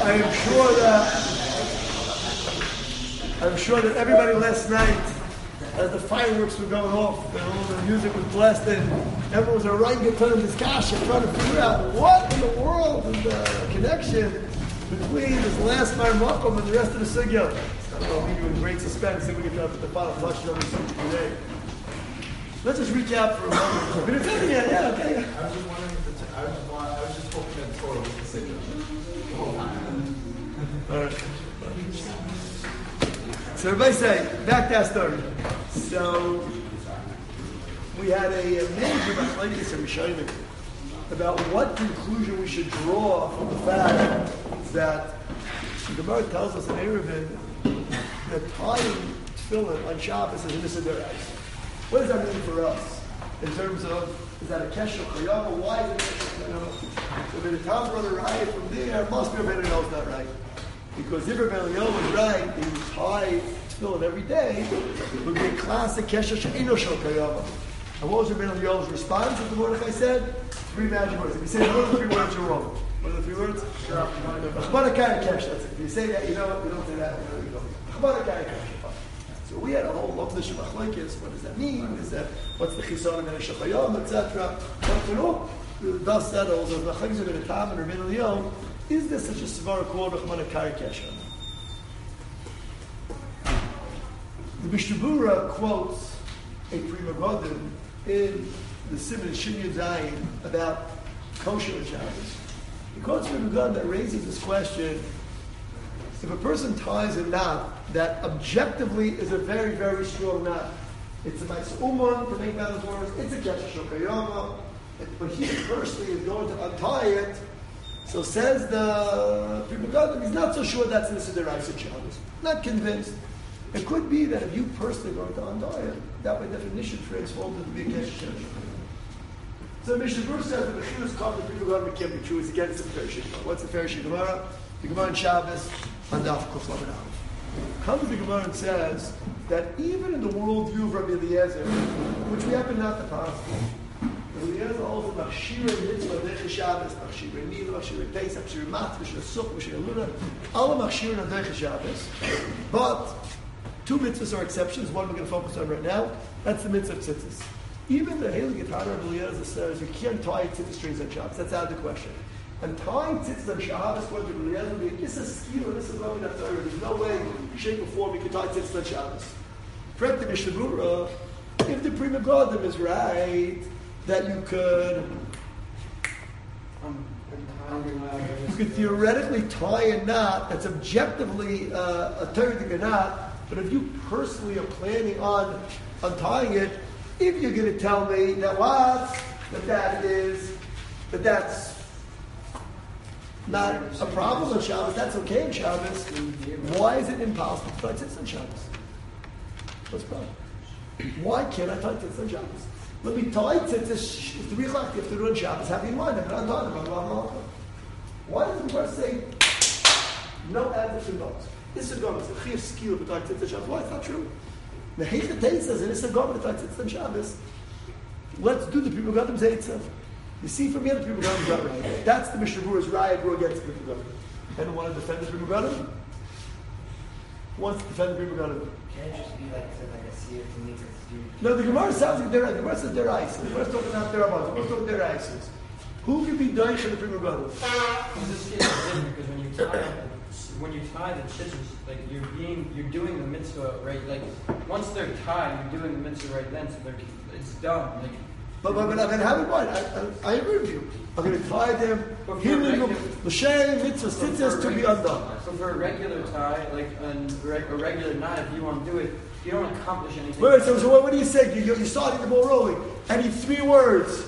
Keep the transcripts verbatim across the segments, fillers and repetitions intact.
I am sure that I'm sure that everybody last night, as the fireworks were going off and all the music was blasting, everyone was orangutan discussion, trying to figure out what in the world is the connection between this last Marmakum and the rest of the sugya. I don't know, leave you in great suspense if we get to put the final touch on this today. Let's just reach out for a moment. But it's in here, yeah, okay. I was just wondering if the t- I was just want, I was just hoping that Torah was the sugya the whole time. All right. So everybody say, back to our story. So we had a major machlokes in Rishonim about what conclusion we should draw from the fact that the Gemara tells us in Eruvin that tying tefillin on Shabbos is an issa d'oraisa. What does that mean for us in terms of, is that a kesher koyama? Why is it a kesher koyama? So the Tom brother right from there must be a better knows not right. Because if Rabbi Eliyah was right, he would tie tefillin every day, it would be a classic kesher she'ino shel koyama. And what was Rabbi Eliyah's response to the Mordechai said? Three magic words. If you say one of the three words, you're wrong. What are the three words? Chbarakai kesh. That's it. If you say that, you know what? You don't say that. You know, Chbarakai kesh. So we had a whole lot of the machlokes. What does that mean? Is that what's the chisaron and shachayom, et cetera. But you know, the dust settles. As the machlokes are going to come and Rabbi Eliyah, is there such a svara called Chbarakai kesh? The Mishnah Berurah quotes a Pri Megadim in the Siman Shin Zayin about kosher and Shabbos. He quotes Pri Megadim that raises this question: if a person ties a knot that objectively is a very, very strong knot, it's a nice uman to make matters worse, it's a kesher shokayama, but he personally is going to untie it. So says the Pri Megadim, he's not so sure that's an issa d'oraisa Shabbos. Not convinced. It could be that if you personally are going to untie it, that by definition transforms into be a kesher shokayama. So Mishnah Berurah says that the chilus come to Pri Megadim can't be true. It's against the Pharisee Gemara. What's the Pharisee Gemara? The Gemara in Shabbos on Daf Kuf Lamed Aleph. Comes the Gemara and says that even in the worldview of Rabbi Eliezer, which we happen not to pass, Rabbi Eliezer holds the Machshirei Mitzvah Deicha Shabbos, Machshirei Nila, Machshirei Pesach, Machshirei Mat, Machshirei Sukkah, Machshirei Luna, all the Machshirei Deicha Shabbos. But two mitzvahs are exceptions. One we're going to focus on right now. That's the mitzvah of tzitzis. Even the Heilig Getar Rabbi Eliezer says you can't tie tzitzis strings on Shabbos. That's out of the question. And tying tzitzis on Shabbos, what the Eliezer would be, this is skill, this is loving that Torah. There's no way, shape or form, you can tie tzitzis on Shabbos. Correct the Mishnah Berurah, if the Pri Megadim is right, that you could, you could theoretically tie a knot that's objectively uh, a terrific knot, but if you personally are planning on untying it, if you're going to tell me that what, that that is, that that's not a problem on Shabbos, that's okay on Shabbos, why is it impossible to tie tzitzis on Shabbos? What's the problem? Why can't I tie tzitzis on Shabbos? Let me tie tzitzis, three o'clock, you have to do it on Shabbos, have in mind, I'm not talking about blah, blah, blah. Why does the verse say no answer to notes? This is going to say, Chiv skill to tie tzitzis on Shabbos. Why? It's not true. The Heichah says, and it's a government to tie tzitzis on Shabbos. Let's do the Pri Megadim Zaytza. You see from here, the Pri Megadim is not right. That's the Mishnah Berurah's riot go against the Pri Megadim. Anyone want to defend the Pri Megadim? Who wants to defend the Pri Megadim? Can it just be like, like a seer to me to do? No, the Gemara sounds like they're right. The Gemara says they're ice. The Gemara is talking about their above. The Gemara is talking their ices. Who can be doish in the Pri Megadim? This is different because when you tie, when you tie the tzitzis, like you're being, you're doing the mitzvah right. Like once they're tied, you're doing the mitzvah right then, so they're, it's done. Like, But, but, but I'm going to have it right. I, I, I agree with you. I'm going to tie them. L'shem mitzvah tzitzis to be undone. So for a regular tie, like a regular knot, if you want to do it, you don't accomplish anything. Wait, so, so what, what do you say? You, you're starting the ball rolling. I need three words.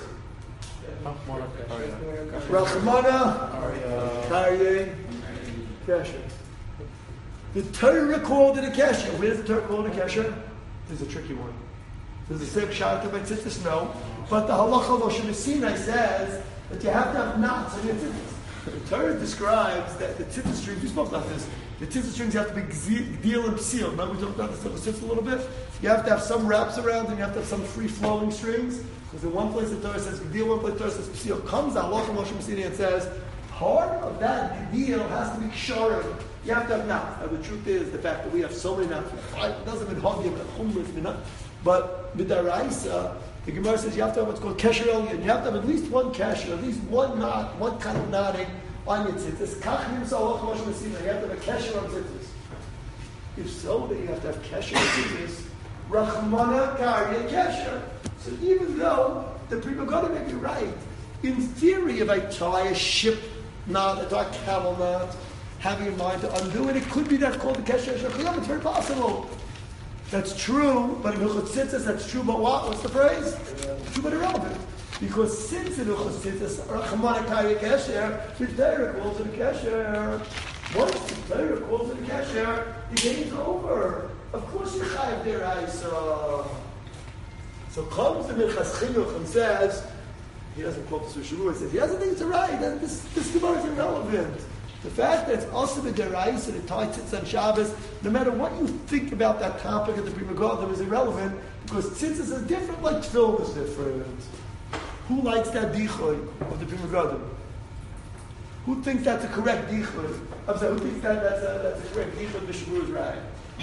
Rachamana, Karyeh, Kesher. The Torah called it a Kesher. Where's the Torah called it a Kesher? This is a tricky one. Does it say Pshat by tzitzis? No. But the Halacha Moshe Sinai says that you have to have knots on your tzitzis. The Torah describes that the tzitzis strings, we spoke about this, the tzitzis strings have to be gdil and psil. Remember we talked about this tzitzis a little bit? You have to have some wraps around and you have to have some free-flowing strings. Because in one place the Torah says gdil, one place the Torah says psil. Comes the Halacha Moshe Sinai and says, part of that deal has to be ksharim. You have to have nuts. Now the truth is the fact that we have so many nuts. It doesn't mean hogim and hummus, but with the raisa, the Gemara says you have to have what's called kesher elyon. You have to have at least one kesher, at least one knot, one kind of knotting on your tzitzis. Kachnim salach moshe mesina. You have to have a kesher on tzitzis. If so, then you have to have kesher on tzitzis. Rachmana karya kesher. So even though the people got to make it right, in theory, if I tie a ship knot, I tie a camel knot, having in mind to undo it, it could be that's called the kesher shachiyam. It's very possible. That's true, but in Hilchot Tzitzis, that's true, but what? What's the phrase? True, but irrelevant. Because since in Hilchot Tzitzis, Rachmana karya kesher, the Torah calls it a kesher. Once the Torah calls it a kesher, the game's over. Of course, you chayav deraisa. So comes the Minchas Chinuch and says, he doesn't quote the Sushavu, he says, he doesn't think it's right, then this, this Gemara is irrelevant. The fact that it's also the deraisa and it ties tzitzis on Shabbos, no matter what you think about that topic at the Pri Megadim, is irrelevant, because tzitzis is different, like tefillin is different. Who likes that dichoy of the Pri Megadim? Who thinks that's a correct dichoy? I'm sorry, who thinks that that's a, that's a correct dichoy? The Shavu is right.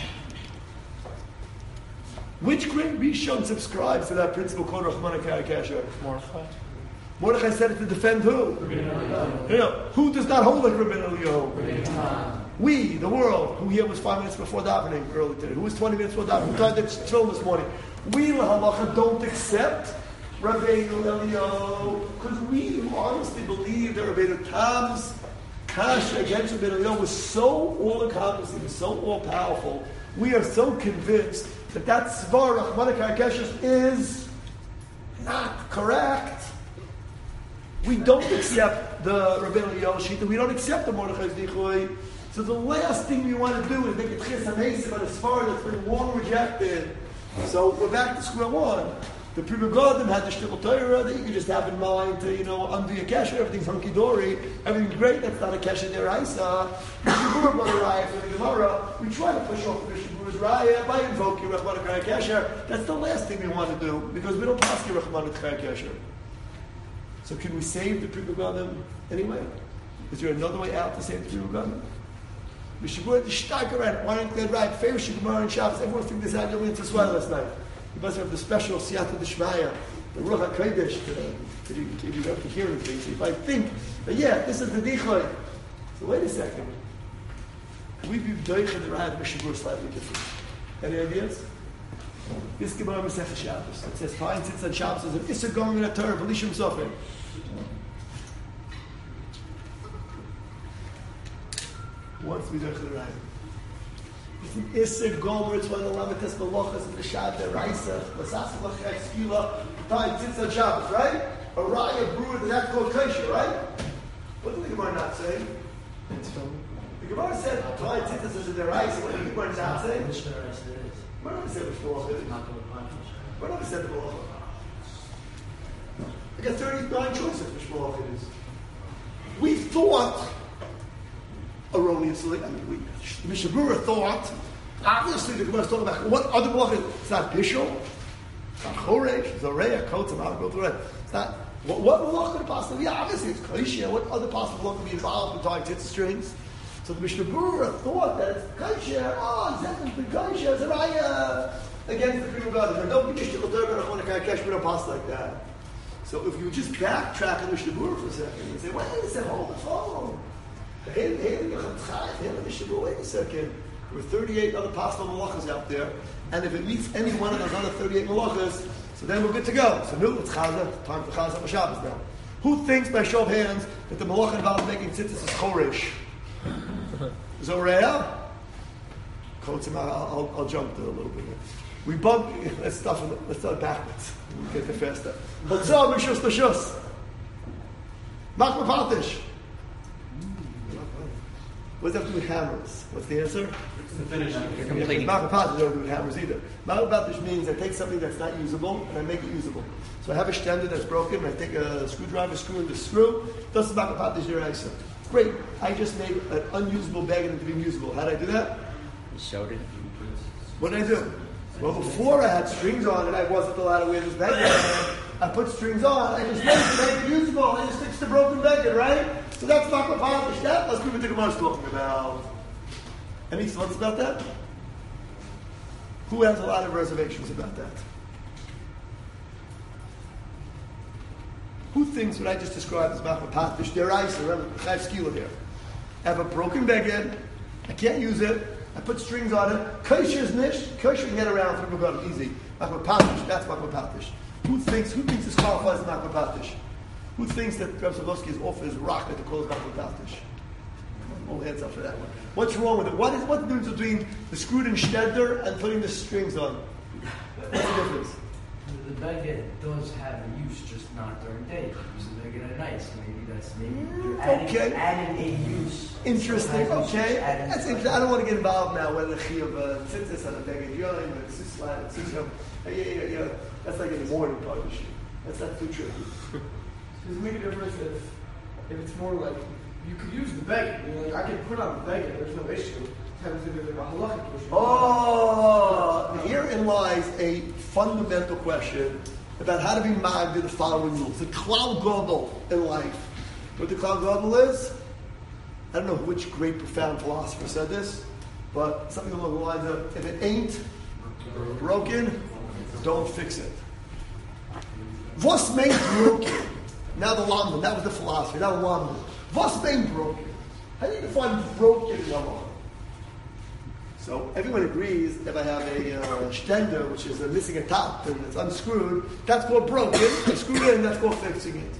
Which great Rishon subscribes to that principle called Rachmana karya kesher? Mordechai. Mordechai said it to defend who? You know, who does not hold like Rabbeinu Eliyahu? We, the world, who here was five minutes before davening early today, who was twenty minutes before davening, who tried to tefillin this morning. We, la halacha, don't accept Rabbeinu Eliyahu because we honestly believe that Rabbeinu Tam's kash against Rabbeinu Eliyahu was so all-encompassing, so all-powerful. We are so convinced that that svar Rachmana karya kesher is not correct. We don't accept the Rabbeinu Eliyahu shita. We don't accept the Mordechai's dichoy. So the last thing we want to do is make it chis hamesim on a svar that's been long rejected. So we're back to square one. The Pri Megadim had the shtickle Torah that you could just have in mind to, you know, undo your kesher, everything's hunky dory, everything's great. That's not a kesher deraisa. The Shabur brought a raya for the Gemara. We try to push off the Shabur's raya by invoking Rachmana karya kesher. That's the last thing we want to do because we don't pass the Rachmana karya kesher. So can we save the Pri Megadim anyway? Is there another way out to save the Pri Megadim? We should go to Shtark around. Why don't they write favorite Gemara and Shabbos? Everyone figured this out. You went to Swell last night. You must have the special Siyata D'Shmaya, the Ruach HaKodesh, that you, you have to hear things. If I think, but yeah, this is the Dichoy. So wait a second. We be Doich and the Rad Mishabur slightly different. Any ideas? This Gemara Masech Shabbos. It says, Fine sits on Shabbos as an Issa going in a Torah, Belishim Sofim. Once we Doich and the Rad. It's an Issa Gomer, it's one of the Lamites Malachas and the Shad, the Raisa, Masasa Lachak Skila, Fine sits on Shabbos, right? A Raya brewer that that's called Kosher, right? What did the Gemara not say? The Gemara said, Fine sits as a Raisa. What did the Gemara not say? What did we say before? What did we say before? I got thirty-nine choices for Shmuel it is. We thought, erroneously, I mean, we, Mishabura thought, obviously the Gemara is talking about what other malachas. It's not Bishul, it's not Choresh, it's Oreya, Kotzim, I'll go through it. It's not, what, what malach could it possibly be? Obviously it's Koshia. What other possible malach could be involved in tying tits strings? So the Mishabura thought that it's Koshia, oh, exactly, the Koshia is a Raya against the Pri Megadim. Don't be Mishtil Torah, Rachmana karya kesher, we don't pass like that. So if you just backtrack on the Mishabura for a second and say, wait a second, hold the phone. Wait a second. There were thirty-eight other possible malachas out there, and if it meets any one of those other thirty-eight malachas, so then we're good to go. So now it's Chazah, time for Chazah Shabbos now. Who thinks by show of hands that the malacha involved making tzitzis is Choresh? Zoreah? Kotzim, I'll, I'll, I'll jump there a little bit. We bump, let's start, let's start backwards. We'll get there faster. Hotzah, Mishus, Mishus. Machma Patish. What does that have to do with hammers? What's the answer? It's the finishing. You're completing. Machma Patish doesn't do with hammers either. Machma Patish means I take something that's not usable and I make it usable. So I have a standard that's broken, and I take a screwdriver, screw in the screw. That's Machma Patish deraisa. Great. I just made an unusable bag into being usable. How did I do that? You showed it. What did I do? Well, before I had strings on and I wasn't allowed to wear this beggar, I put strings on. I just made it, made it usable. I just fixed the broken beggar, right? So that's not what Padish. That must be what the Gemara is talking about. Any thoughts about that? Who has a lot of reservations about that? Who thinks what I just described as Machma Patish? They're ice, remember, Chayv Skila here. I have a broken beged, I can't use it, I put strings on it, Kosher is nish, Kosher can get around through Megad, easy. Machma Patish, that's Machma Patish. Who thinks, who thinks this qualifies as Machma Patish? Who thinks that Rav Sadowski is off his rocket to call it Machma Patish? All hands up for that one. What's wrong with it? What is what's the difference between the screwed in shtedder and putting the strings on? What's the difference? The baguette does have a use, just not during day. Use the baguette at night, so maybe that's maybe you're adding, Okay. adding a use. Interesting. So Okay. adding That's something. interesting. I don't want to get involved now whether the chi of uh, tzitzis on a beged yoim or tzislat, tzislam. Yeah, yeah, yeah, yeah. That's like in the morning part of the shit. That's not too tricky. Does it make a difference if, if it's more like you could use the beggar? You know, like I can put on the beggar. There's no issue. It happens to be like a halachic issue. Oh, herein lies a fundamental question about how to be mad to the following rules. The klal gadol in life. What the klal gadol is? I don't know which great profound philosopher said this, but something along the lines of, if it ain't broken, don't fix it. Was made broken? Now the Lambda, that was the philosophy, now the Lambda. Was made broken? How do you define broken in Yamaha? So everyone agrees if I have a uh, stender, which is uh, missing a top and it's unscrewed, that's called broken. It's screwed in, that's called fixing it.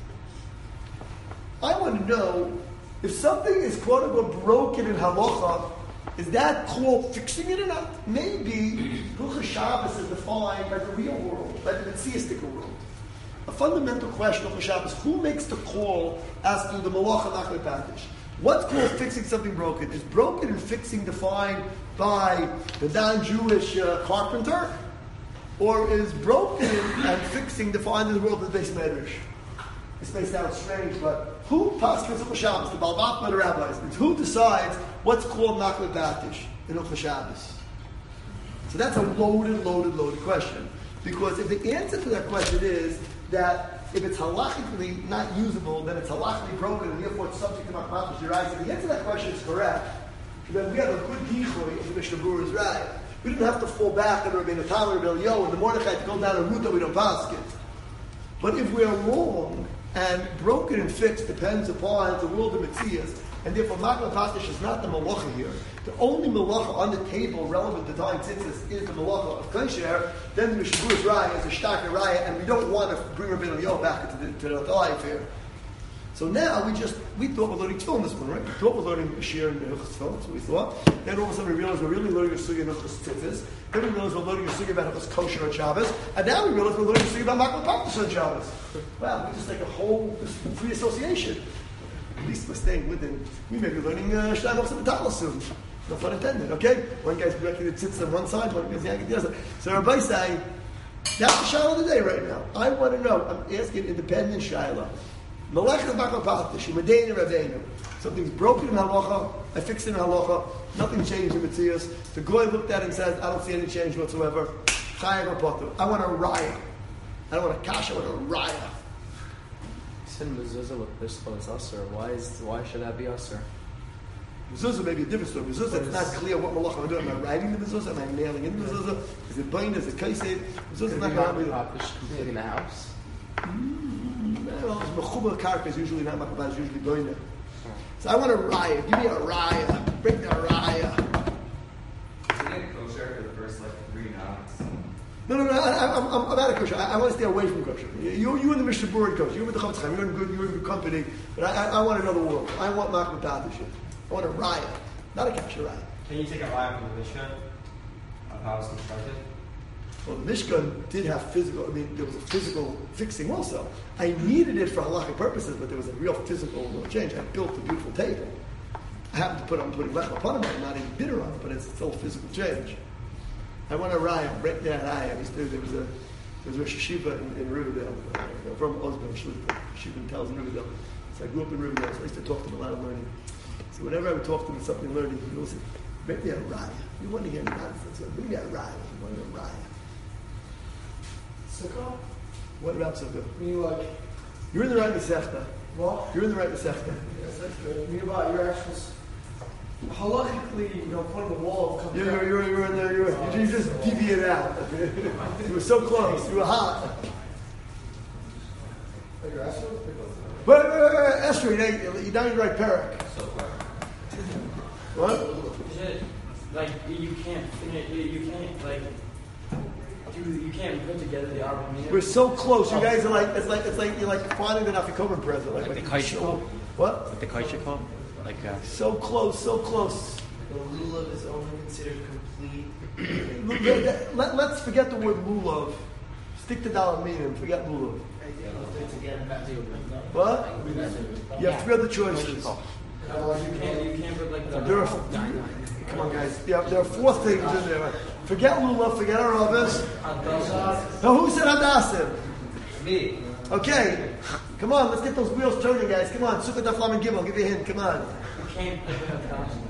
I want to know, if something is quote unquote broken in halacha, is that called fixing it or not? Maybe Hilchos Shabbos is defined by the real world, by the Metziistic world. A fundamental question of Shabbos: who makes the call as to the malacha machmir patish? What's called fixing something broken? Is broken and fixing defined by the non-Jewish uh, carpenter, or is broken and fixing defined in the world of the Beis Medrash? This may sound strange, but who passes Hilchos Shabbos? The Baal Batma, the rabbis. It's who decides what's called machmir patish in Hilchos Shabbos? So that's a loaded, loaded, loaded question. Because if the answer to that question is that if it's halachically not usable, then it's halachically broken, and therefore it's subject to machmir patish, right? So the answer to that question is correct. Then we have a good decoy if the Mishnah Berurah is right. We didn't have to fall back on Rabbeinu Tam and Rabbeinu Yo and the Mordechai to go down a route that we don't pass it. But if we're wrong, and broken and fixed depends upon the world of Metzias, and therefore machmir patish is not the malacha here. The only malacha on the table relevant to tying tzitzis is the malacha of kosher. Then the Mishnah Berurah's raya is a starker raya, and we don't want to bring Rabbeinu Yo back into the, to the life here. So now we just, we thought we're learning tefillin this one, right? We thought we're learning a shir in the Hilchos Tefillin, that's what we thought. Then all of a sudden we realized we're really learning a sugya in Hilchos Tzitzis. Then we realized we're learning a sugya about Hilchos Kosher on Shabbos. And now we realize we're learning a sugya about machmir patish on Shabbos. Wow, we just like a whole free association. At least we're staying within, we may be learning Shnai Mochzeh B'Tala soon. No pun intended, okay? One guy's breaking the tzitz on one side, one guy's yanking the other side. So Rabbi saying, that's the shaila of the day right now. I want to know, I'm asking independent shaila. Melechas machmir patish, Medein Rabbeinu. Something's broken in halacha, I fix it in halacha, nothing changed in Metzias. The goy looked at it and says, I don't see any change whatsoever. Chayav Potter. I want a raya. I don't want a kasha, I want a raya. Sin mezuzah with bishlo is usher. Why is why should that be usher? Mezuzah may be a different story. Mezuzah, it's not clear what malacha I'm doing. Am I writing the mezuzah? Am I nailing in the mezuzah? Is it bind? Is it kaised? Mezuzah is not going to be Patish completing the house. Well, mechubar karka is usually not machmir patish, usually bind. So I want a raya. Give me a raya. Bring me a raya. Isn't it kosher for the first like three knocks? No, no, no. I, I'm, I'm, I'm out of kosher. I, I want to stay away from kosher. You, you and the Mishnah Berurah kosher. You're with the Chavetz Chaim. You're in good. You're in good company. But I, I, I want another world. I want machmir patish. I want a raya, not a kasha raya. Can you take a raya from the Mishkan of how it's constructed? Well, the Mishkan did have physical, I mean, there was a physical fixing also. I needed it for halachic purposes, but there was a real physical change. I built a beautiful table. I happened to put on putting lechem upon it, not even bitter on it, but it's still a physical change. I want a raya, break that raya. There was a, there was a yeshiva in, in Riverdale, uh, from Osborne, yeshiva in Towns in Riverdale. So I grew up in Riverdale, so I used to talk to him a lot of learning. So whenever I would talk to him about something learning, he would say, break me a raya. You want to hear nonsense, bring me a raya. You want a raya. Sukkah? What about Sukkah? I mean, like, You're in the right Masechta. Well, You're in the right Masechta. yes, that's good. I mean, about your actual s- halachically, you know, putting the wall comes You're, down. you're, you're, you're in there. You're, you just deviated out. You were so close. You were hot. Like your actual- Wait, wait, wait, wait. Esther, you you're down in the right parak. What? Is it like you can't finish? You, you can't like you, you can't put together the album. We're so close. You guys are like, it's like, it's like you're like finding the Nafikoman present. Like, Like like the Kaishiko? What? Like the Kaishiko? Like, uh, So close, so close. The lulav is only considered complete. let, let, let's forget the word lulav. Stick to dollar meaning. Forget lulav. What? You have three other choices. You can't. You can't put like the. There are, come on, guys. Yeah, there are four things in there. Forget lulav. Forget Aravis. Now, who said Hadassim? Me. Okay. Come on, let's get those wheels turning, guys. Come on. Sukkot Aflam and Gimel. Give you a hint. Come on. You can't put the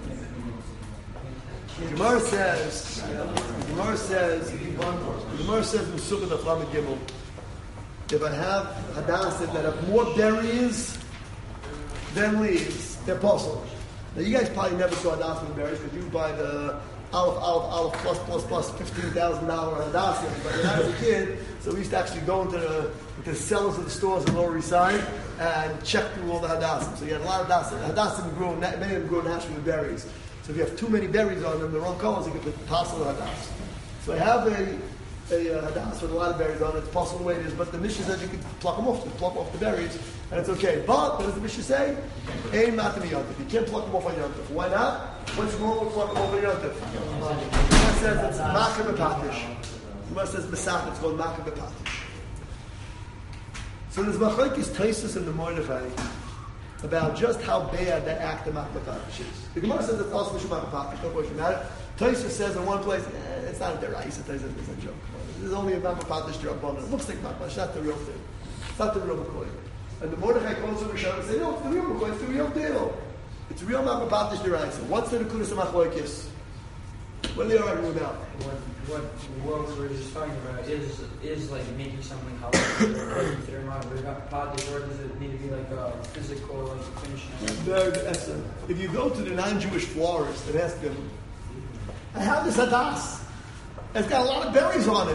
Gemara says, Gemara says, Gemara says in Sukkot Aflam and Gimel, if I have Hadassim that have more berries than leaves, they're possible. Now, you guys probably never saw Hadassim berries because you buy the Aleph, Aleph, Aleph plus, plus, plus fifteen thousand dollars Hadassim. But when I was a kid, so we used to actually go into the, into the cellars of the stores on the Lower East Side and check through all the Hadassim. So you had a lot of Hadassim. Hadassim grow, many of them grow naturally with berries. So if you have too many berries on them, the wrong colors, you can put possible Hadassim. So I have a a uh, hadass with a lot of berries on it. It's possible the way it is, but the Mishnah says you can pluck them off, you pluck off the berries, and it's okay. But what does the Mishnah say? Aim not to be yontif. You can't pluck them off on yontif. Why not? What's wrong with plucking them off on yontif? The Gemara says it's makar b'patish. The Gemara says besach. It's called makar b'patish. So there's machlokes Tosfos and the Mordechai about just how bad that act of makar b'patish is. The Gemara says it's also mishum makar b'patish. No question about it. Tosfos says in one place, eh, it's not a deraisa. It's a joke. There's only a Makapatish Drabbanan. It looks like Makapatish. It's not the real thing. It's not the real McCoy. And the Mordechai calls him Rishon and say, no, it's the real McCoy. It's the real deal. It's real Makapatish Deraisa. What's the Nekudas of Machlokes? What are they arguing about? What what what we were just talking about is is like making something considered Makapatish, or does it need to be like a physical like finishing? Very excellent. If you go to the non-Jewish florist and ask them, I have this hadas. It's got a lot of berries on it.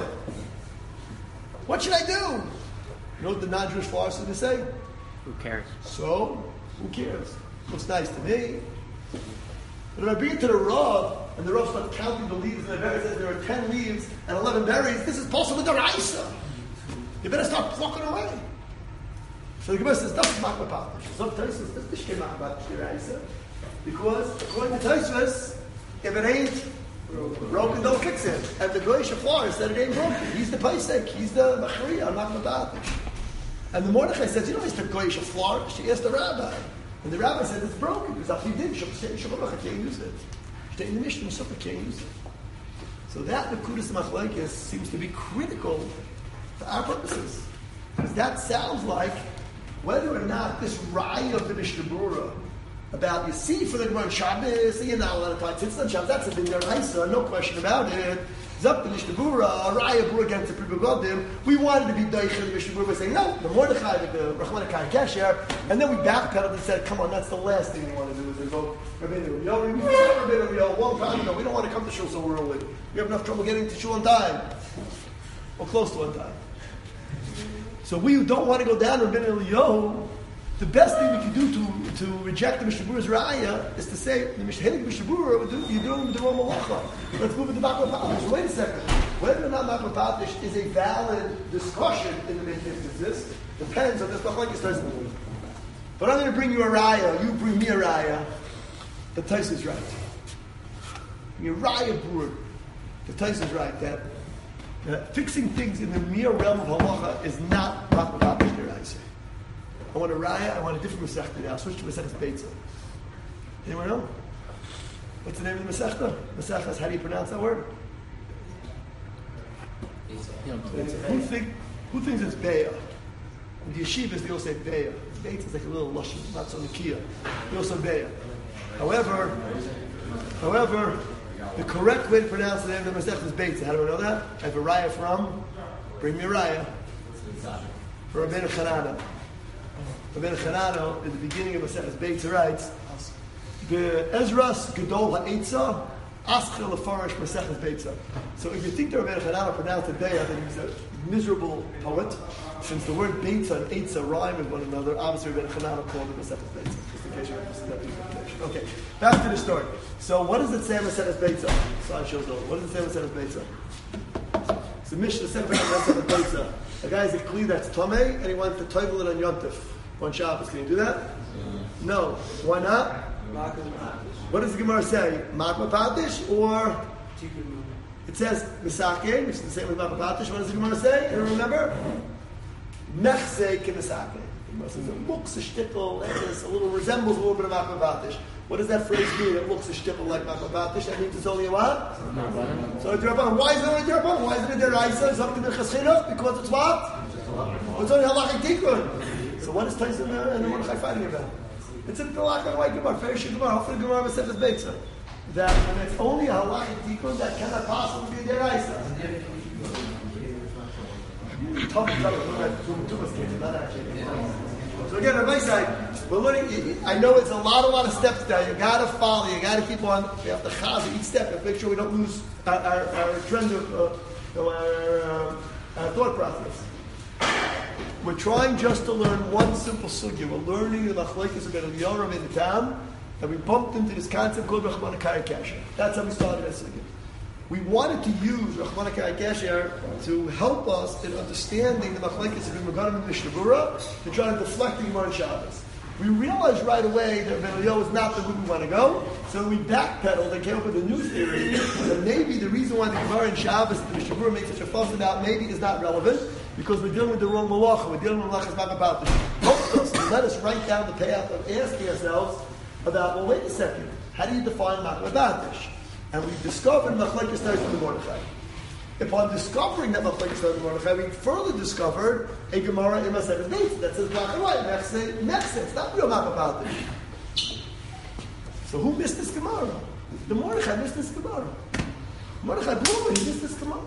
What should I do? You know what the non-Jewish florist is going to say? who cares? So, who cares? Looks nice to me. But if I bring it to the Rav, and the Rav starts counting the leaves, and the berries says there are ten leaves and eleven berries, this is possible with the Raisa. You better start plucking away. So the Gemara says, that's Makapatish. Some Tosfos says, this came Makapatish, the Raisa. Because, according to Tosfos, if it ain't broken, don't fix it. And the Goyish Flores said it ain't broken. He's the Paisek. He's the Machriya, not Makapatish. And the Mordechai says, you know, he's the Goyish Flores. She asked the rabbi. And the rabbi said, it's broken. Because after he did, Shabbat can't use it. Stay in the Mishnah, Shabbat can't use it. So that Nekudas Machlokes seems to be critical to our purposes. Because that sounds like whether or not this raya of the Mishnah Berurah about, you see, for the Gemara Shabbos, you're not allowed to find tzitzit on Shabbos, that's a din deraisa, no question about it. It's up to Mishnah Berurah, a raya Berurah against the Pri Megadim. We wanted to be doich in Mishnah Berurah by saying, no, the Mordechai, the Rachman Kai Kesher, and then we backpedaled and said, come on, that's the last thing we want to do is invoke Rabbeinu Yom. We said Rabbeinu Yom a long time ago. We don't want to come to shul so early. We have enough trouble getting to shul on time. Or close to on time. So we who don't want to go down to Rabbeinu Eliyahu, the best thing we can do to, to reject the Mishnah Berurah's raya is to say, the Mishnah Berurah, you're doing the wrong malacha. Let's move it to Makapatish. So wait a second. Whether or not Makapatish is a valid discussion in the Mikvah depends on this machlokes Tosfos. But I'm going to bring you a raya, you bring me a raya. The Tosfos is right. Bring a raya Berurah. The Tosfos is right that Uh, fixing things in the mere realm of halacha is not Makapatish deraisa. I want a raya, I want a different Masechta now. Switch to Masechta Beitza. Anyone know? What's the name of the Masechta? Masechta, how do you pronounce that word? Who, think, who thinks it's Be'ah? In the yeshivas, they all say Be'ah. Beitza is like a little lush, not so Nikia. They also Be'ah. However, however, the correct way to pronounce the name of the Masechta is Beitza. How do I know that? I have a raya from, bring me a raya, for Rabbeinu Chanana. Rabbeinu Chanano, in the beginning of Maseches Beitza, writes, Be'ezras Gedol Ha'etza, Aschil Lefarish Maseches Beitza. So if you think that Rabbeinu Chanano pronounced it Be'ah, that he's a miserable poet, since the word Beitza and Eitza rhyme with one another, obviously Rabbeinu Chanano called it Maseches Beitza. Just in case you're interested in that information. Okay, back to the story. So what does it say in Maseches Beitza? Slide shows over. What does it say in Maseches Beitza? So Mishnah said in Maseches Beitza, a guy has a kli that's Tomei, and he wants to toivel it on Yom Tov, on Shabbos. Can you do that? Mm-hmm. No. Why not? What does the Gemara say? Makma Patish or? It says Misakein, which is the same as Makma Patish. What does the Gemara say? You remember? Mechse Kimisakein. It looks a shtickle, a little resembles a little bit of Makma Patish. What does that phrase mean? It looks a shtickle like Makma Patish. That means it's only a what? So a Derabanan. Why is it only a Derabanan? Why is it a Deraisa? It's up to the Cheschinuch because it's what? It's only halachic tikkun. So what is Tyson and the Mordechai fighting about? It's a halachic white Gemara, very shit Gemara. Hopefully, Gemara Masechtas Beitza. That when it's only a halachic tikkun, that cannot possibly be a deraisa. Tough trouble. Not actually. So again, Rabbi side, we're learning. I know it's a lot, a lot of steps there. You got to follow. You got to keep on. We have to chaz each step and make sure we don't lose our, our, our trend of uh, our, uh, our thought process. We're trying just to learn one simple sugya. We're learning the machlekes about Eliyahu in the town, and we bumped into this concept called Rachmana Kasher. That's how we started that sugya. We wanted to use Rachmana Kasher to help us in understanding the machlekes of Megadim and Mishnah Berurah to try to deflect the Gemara on Shabbos. We realized right away that Eliyahu is not the route we want to go, so we backpedaled and came up with a new theory that maybe the reason why the Gemara in Shabbos and the Mishnah Berurah makes such a fuss about maybe is not relevant. Because we're dealing with the wrong malacha, we're dealing with malachas makabatish. Help us and let us write down the path of asking ourselves about, well, wait a second, how do you define makabatish? And we discovered machlekes Tais and Mordechai. Upon discovering that machlekes Tais and Mordechai, we further discovered a Gemara in Maseches Beitza that says black and white, mechse, mechse. It's not real makabatish. So who missed this Gemara? The Mordechai missed this Gemara. Mordechai blew it, he missed this Gemara.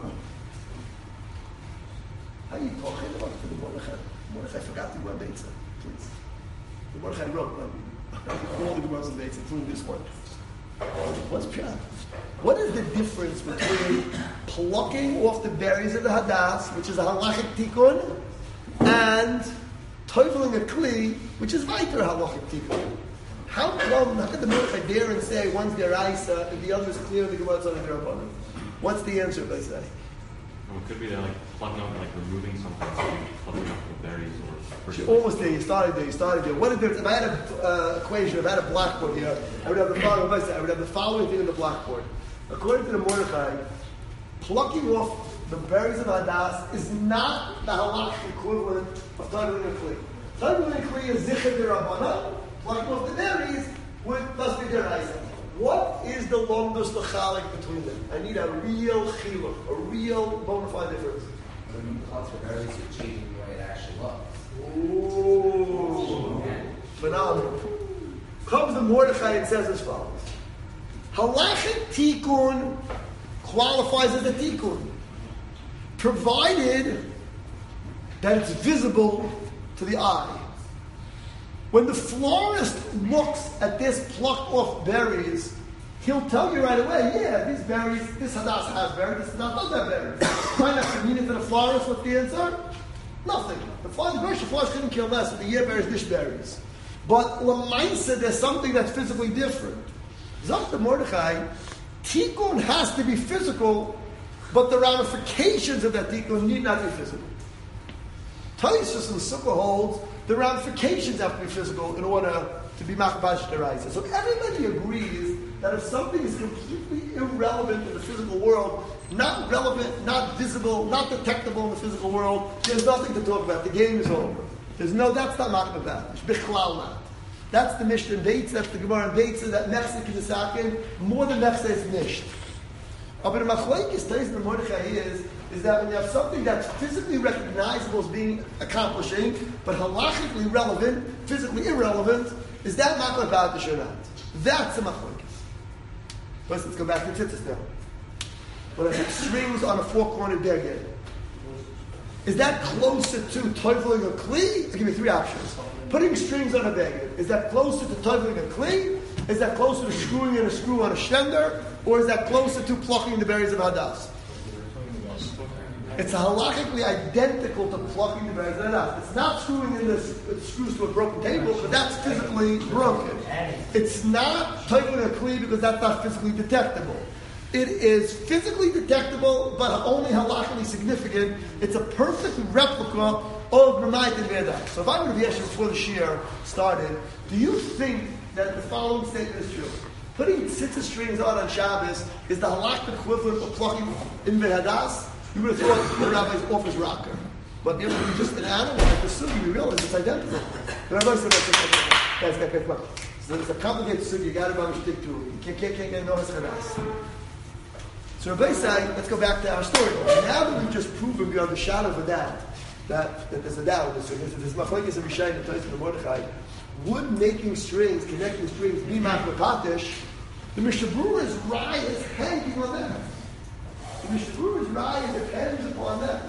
How are you talking about for the Mordechai? Mordechai forgot to go on Beitza, please. The Mordechai wrote um, all the Gemaras on Beitza, including this one. What's pshat? What is the difference between plucking off the berries of the hadas, which is a halachic tikkun, and toiveling a kli, which is weiter halachic tikkun? How come? How can the Mordechai dare and say one's deraisa and the other is clear and the Gemara's on the Derabanan? What's the answer? They say. Well, it could be that like plucking up, like removing something, so plucking up the berries or. You're almost there. You started there. You started there. What is there? If I had an uh, equation, if I had a blackboard here, I would have the following. I would have the following thing in the blackboard. According to the Mordechai, plucking off the berries of hadas is not the halachic equivalent of toiveling a kli. Toiveling a kli is zichur d'Rabbanan. Plucking off the berries would must be deraisa. What is the longest lachalik between them? I need a real chiluk, a real bona fide difference. When you pluck the berries, you're changing the way it actually looks. Ooh, phenomenal. Comes the Mordechai and says as follows: halachic tikkun qualifies as a tikkun, provided that it's visible to the eye. When the florist looks at this plucked off berries, he'll tell you right away, yeah, these berries, this hadas has berries, this hadas doesn't have berries. Why not communicate to the florist? What's the answer? Nothing. The florist, the florist couldn't care less if the year berries, dish berries. But l'maisa, there's something that's physically different. Zok the Mordechai, tikkun has to be physical, but the ramifications of that tikkun need not be physical. Taisus and Sukkah holds the ramifications have to be physical in order to be machbash deraisa. So everybody agrees that if something is completely irrelevant in the physical world, not relevant, not visible, not detectable in the physical world, there's nothing to talk about. The game is over. There's no, that's not machbash. Bichlal not. That's the Mishnah in Beitza, that's the Gemara in Beitza, that nefsek is a sakin, more than nefsek is nisht. But the machlekes Tais and Mordechai is, is that when you have something that's physically recognizable as being accomplishing, but halachically relevant, physically irrelevant, is that makabatish or not? That's the machlekes. Let's, let's go back to tzitzis now. When I put strings on a four-cornered beged, is that closer to toiveling a kli? I'll give you three options. Putting strings on a beged, is that closer to toiveling a kli? Is that closer to screwing in a screw on a shender? Or is that closer to plucking the berries of hadas? It's halakhically identical to plucking the berries of hadas. It's not screwing in the screws to a broken table, but that's physically broken. It's not toiveling a kli because that's not physically detectable. It is physically detectable, but only halachically significant. It's a perfect replica of Ramayit and Vedah. So if I were to be asked before the Shir started, do you think that the following statement is true? Putting tzitzit strings on on Shabbos is the halachic equivalent of plucking in Vehadas? You would have thought the rabbi's off his rocker. But if you're just an animal like the sugi, you realize it's identical. The rabbi said, guys, guys, guys, come on. So it's a complicated sugi, you got to stick to it. You can't, can't, can't get no Hadas. So Rabbi said, let's go back to our story. Now that we've just proven beyond the shadow of a doubt that, that there's a doubt, there's this machlokes of Yishai and Toys and Mordechai, would making strings, connecting strings, be machlokatesh, the Mishnah Berurah's rye is hanging on that. The Mishnah Berurah's rye depends upon that.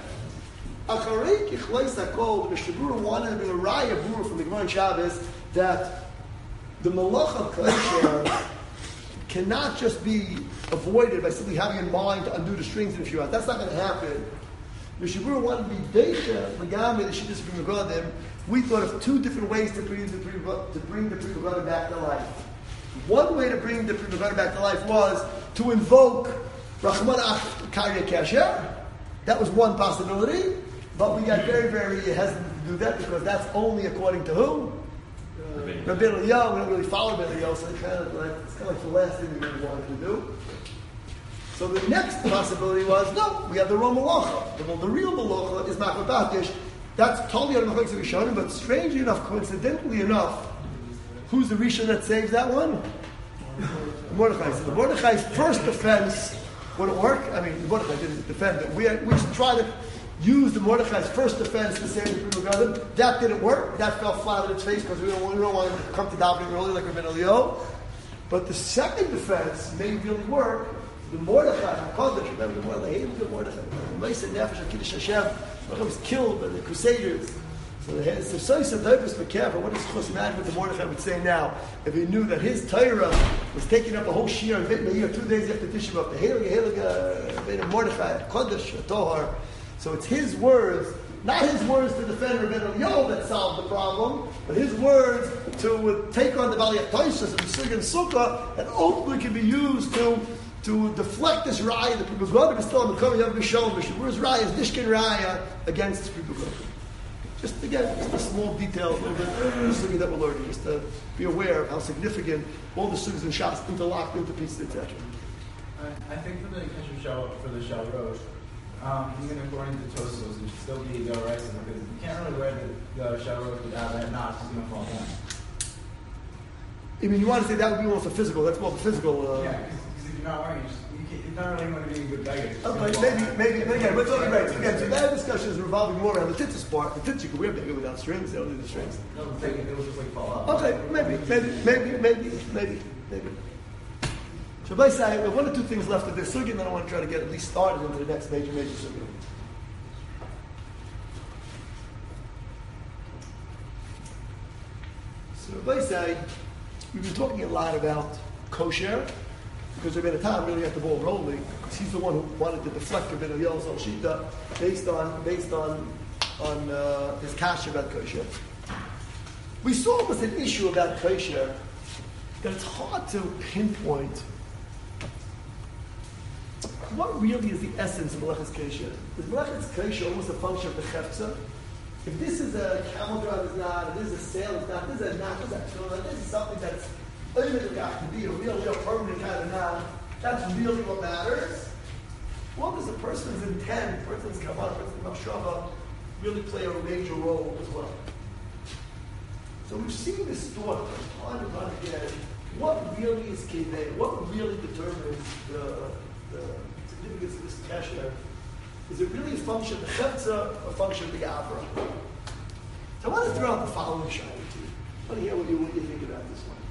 Acharei kichleis hakol, the Mishnah Berurah wanted to be a raya berurah from the Gemara on Shabbos that the malach of kosher cannot just be avoided by simply having in mind to undo the strings in a few hours. That's not going to happen. Mishnah Berurah wanted to be deisha, legami, the shittas from Megadim. We thought of two different ways to bring the to bring the Pri Megadim back to life. One way to bring the Pri Megadim back to life was to invoke Rachman Karya Kasher. That was one possibility, but we got very, very hesitant to do that because that's only according to who? Rabbi Eliyahu. We don't really follow Rabbi Eliyahu, so it's kind of like it's kind of like the last thing we really wanted to do. So the next possibility was no, we have the real malacha. The, the real malacha is machlokas. That's totally out of the machlokes of Rishonim, but strangely enough, coincidentally enough, who's the Rishon that saves that one? The Mordechai. So the Mordechai's first defense wouldn't work. I mean, the Mordechai didn't defend it. We we should try to use the Mordechai's first defense to save the Pri Megadim. That didn't work. That fell flat on its face because we don't, we don't want him to come to davening early like Rabbi Eliyahu. But the second defense may really work. The Mordechai, HaKadosh, remember the Mordechai, they hated the Mordechai. Ma'aseh Nefesh HaKiddush Hashem, Mordechai was killed by the Crusaders. So the Sois of Davis, be careful. What does Chos imagine what the Mordechai would say now if he knew that his Torah was taking up a whole Shir and a year, two days after Tisha B'Av, the Heilige, Heilige, Mordechai, Kodesh, Tohar. So it's his words, not his words to defend Rabbi Eliyahu that solved the problem, but his words to take on the Baliyat Toisus and the Sig and Sukkah that ultimately can be used to to deflect this raya. The Pri Megadim is still on the Kohen Yom Rishon. Where's raya is Nishkin raya against the Pri Megadim. Just again, just a small detail, a little bit of something that we're learning, just to be aware of how significant all the sugas and shots interlocked into pieces, et cetera. I, I think for the Kesher Shal, for the Shalrosh, um, even according to Tosfos, it should still be the Oraisa because you can't really wear the, the Shalrosh without that knot, it's going to fall down. I mean, you want to say that would be more for physical, that's more for physical. Uh, yeah, because if you're not wearing it, you can't, it's not really going to be a good beggar. Okay, maybe, maybe, maybe, again, we're talking right. Again, so that discussion is revolving more around the tzitzis part. The tzitzis you can wear beggar without strings, they don't need the strings. No, the thing, it will just like fall off. Okay, maybe, maybe, maybe, maybe, maybe, maybe. So by saying, we have one or two things left of this sugya, and then I want to try to get at least started into the next major, major sugya. So by saying, we've been talking a lot about kosher, because Rabbi Natan really got the ball rolling, because he's the one who wanted to deflect Rabbi Eliyahu's whole shita based on based on on uh, his kasha about kosher. We saw it was an issue about kosher that it's hard to pinpoint what really is the essence of Melechus Kosher. Is Melechus Kosher almost a function of the Chefza? If this is a camel drive, it's not. If this is a sail, it's not. This is a knot, this is a tefillah. This is something that's ultimately got to be a real, real permanent kind of knot. That's really what matters. What does a person's intent, a person's kavanah, a person's machshava really play a major role as well? So we've seen this thought time and time again. What really is kidney? What really determines the, the significance of this kasher? Is it really a function of the chefza or a function of the avra? So I want to throw out the following shayla to you. I want to hear what you, what you think about this one.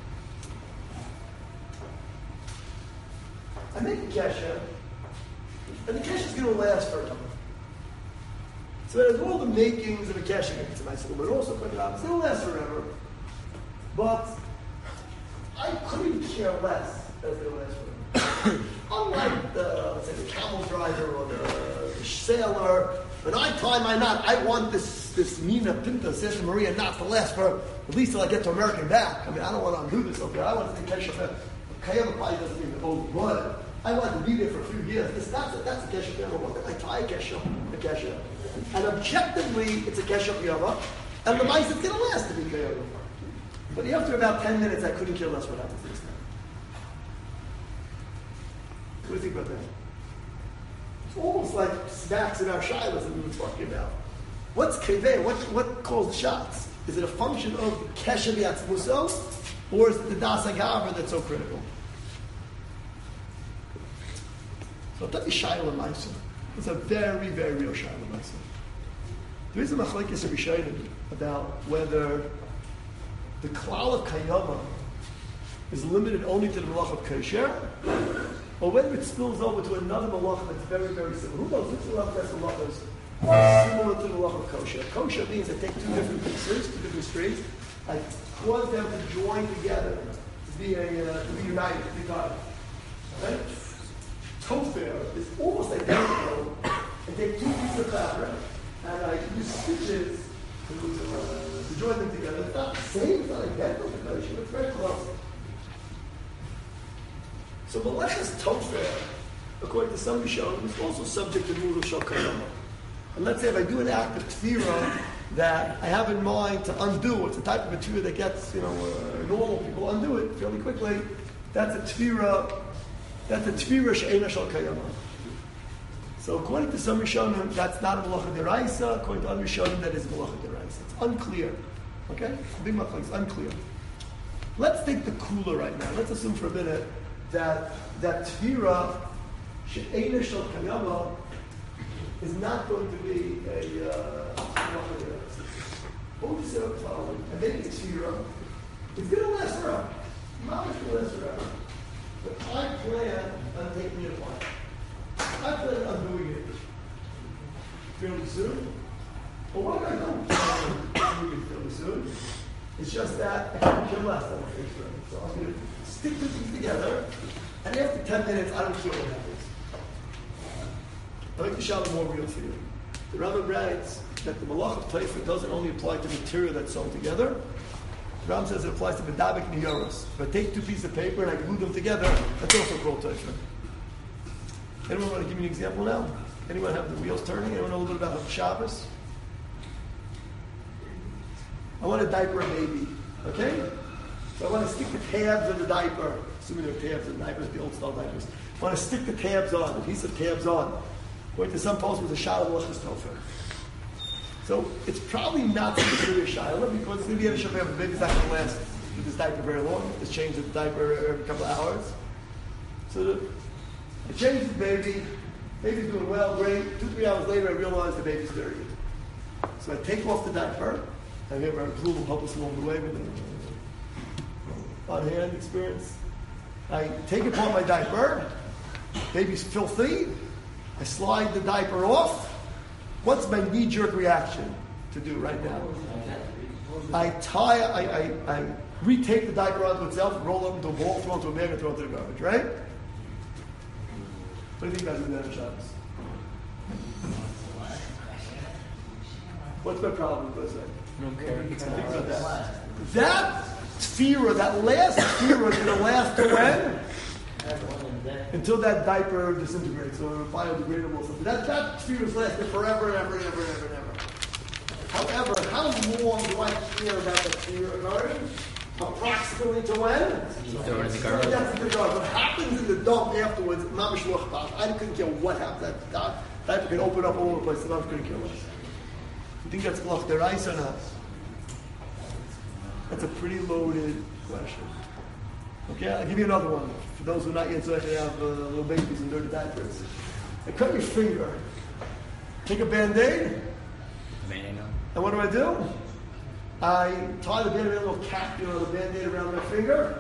I make a kesher, and the kesher is going to last forever. So it has all the makings of a kesher. It's a nice little bit also, but it's still less forever. But I couldn't care less as they last forever. Unlike the, let's say, the camel driver or the, the sailor, when I tie my knot, I want this this Nina Pinta Santa Maria knot to last for at least till I get to America and back. I mean, I don't want to undo this over. I want to take kesher. Kayama probably doesn't mean the old blood. I want to be there for a few years. This, that's a, that's a kesher yama. What if I tie a kesher? A kesher. And objectively, it's a kesher yama. And the mice, it's going to last to be kayama. But after about ten minutes, I couldn't care less what happens this time. What do you think about that? It's almost like smacks in our shilas that we were talking about. What's keveh? What, what calls the shots? Is it a function of kesher v'atzmuso? Or is it the das hagavra that's so critical? So I'll tell you Shaila Maisa. It's a very, very real Shaila Maisa. There is a machlekes of Rishonim about whether the klal of kayama is limited only to the malach of kosher, or whether it spills over to another malach that's very, very similar. Who knows which malach that's malach is similar to the malach of kosher? Kosher means I take two different pieces, two different strings, I cause them to join together, to be a uh, to be united, to be tied. Right? Tofer is almost identical. I take two pieces of fabric and I use stitches to, uh, to join them together. It's not the same, it's not identical to kosher, it's very close. So Melech's Tofer, according to some Rishonim, is also subject to the rule of Shal Kayama. And let's say if I do an act of tefirah that I have in mind to undo, it's a type of a tefirah that gets, you know, uh, normal people undo it fairly quickly, that's a tefirah. That's a tefirah she'ena shal kayama. So according to some Rishonim, that's not a malacha deraisa. According to other Rishonim, that is a malacha deraisa. It's unclear. Okay? Big malacha is unclear. Let's take the kula right now. Let's assume for a minute that that tefirah she'ena shal kayama is not going to be a uh, malacha deraisa. What would you say about the following? I think the tefirah is going to last forever. Mama's going to last forever. But I plan on taking it apart. I plan on doing it fairly soon. But what I don't plan on doing it fairly soon, it's just that I can't care less than my face forever. So I'm going to stick the things together, and after ten minutes, I don't care what happens. I make the Shalom more real for you. The Rambam writes that the Malach of Taifa doesn't only apply to material that's sewn together. The Ram says it applies to Medabik and Yoros. If I take two pieces of paper and I glue them together, that's also called Taifa. Anyone want to give me an example now? Anyone have the wheels turning? Anyone know a little bit about Shabbos? I want to diaper a baby, okay? So I want to stick the tabs of the diaper, assuming there are tabs in the diapers, the old style diapers. I want to stick the tabs on, the piece of tabs on. According to some posts, with a Shalom Lachas Tofer. So it's probably not going to be a Shiloh because it's going to be a Shiloh. The baby's not going to last with this diaper very long. Just change the diaper every couple of hours. So the, I change the baby. Baby's doing well, great. Two, three hours later, I realize the baby's dirty. So I take off the diaper. I remember our Klul will help us along the way with the on-hand experience. I take apart my diaper. Baby's filthy. I slide the diaper off. What's my knee-jerk reaction to do right now? I tie, I, I, I retape the diaper onto itself, roll it up into a ball, throw it into a bag, and throw it to the garbage, right? What do you think guys do that in Shabbos? What's my problem with this? I don't care. Think about that. That tefirah, that last tefirah is going to last to when? Until that diaper disintegrates or biodegradable. So that that tefirah is lasting forever and ever and ever and ever and ever. However, how long do I care about that tefirah garden? Approximately to when? Throw it in the garbage. That's the garbage. What happens in the dump afterwards? Mamish lochbach. I couldn't care what happened. That diaper can open up all over the place. The mamish couldn't care less. You think that's loch derais or not? That's a pretty loaded question. Okay, I'll give you another one. For those who are not yet so they have uh, little babies and dirty diapers. I cut your finger. Take a Band-Aid. Band-Aid on. And what do I do? I tie the Band-Aid, a little cap, you know, the Band-Aid around my finger.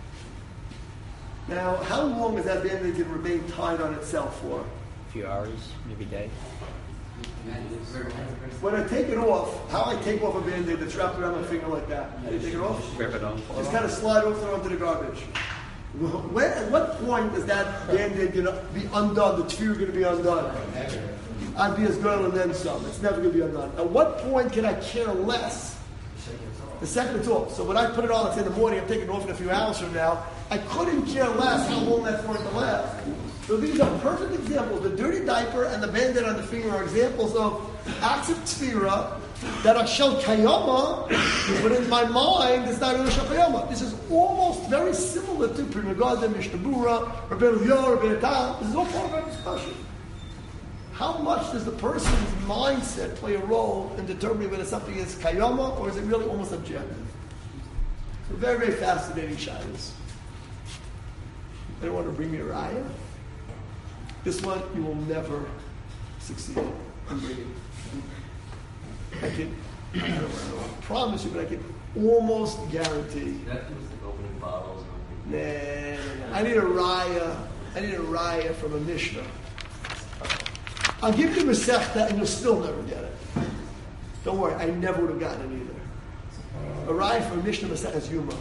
Now, how long is that Band-Aid going to remain tied on itself for? A few hours, maybe a day. When I take it off, how I take off a band-aid that's wrapped around my finger like that, how do you take it off? Rip it off. Just kind of slide off and onto the garbage. When, at what point is that band-aid going to be undone, the tear going to be undone? I'd be as good and then some. It's never going to be undone. At what point can I care less? The second it's off. So when I put it on, it's in the morning, I'm taking it off in a few hours from now, I couldn't care less how long that's going to last. So these are perfect examples. The dirty diaper and the band-aid on the finger are examples of acts of tefira that are shel kayama, but in my mind, it's not really shel kayama. This is almost very similar to Pri Megadim, Mishnah Berurah, Rabbeinu Eliyahu, Rabbeinu Tam. This is all part of our discussion. How much does the person's mindset play a role in determining whether something is kayama or is it really almost objective? So very, very fascinating shaylas. Anyone want to bring me a raya? This one you will never succeed in bringing. I can, I don't know, I promise you, but I can almost guarantee. That was like opening bottles. Nah, nah, nah. I need a raya. I need a raya from a Mishnah. I'll give you Masechta and you'll still never get it. Don't worry, I never would have gotten it either. A raya from a Mishnah Masechta is Yuma.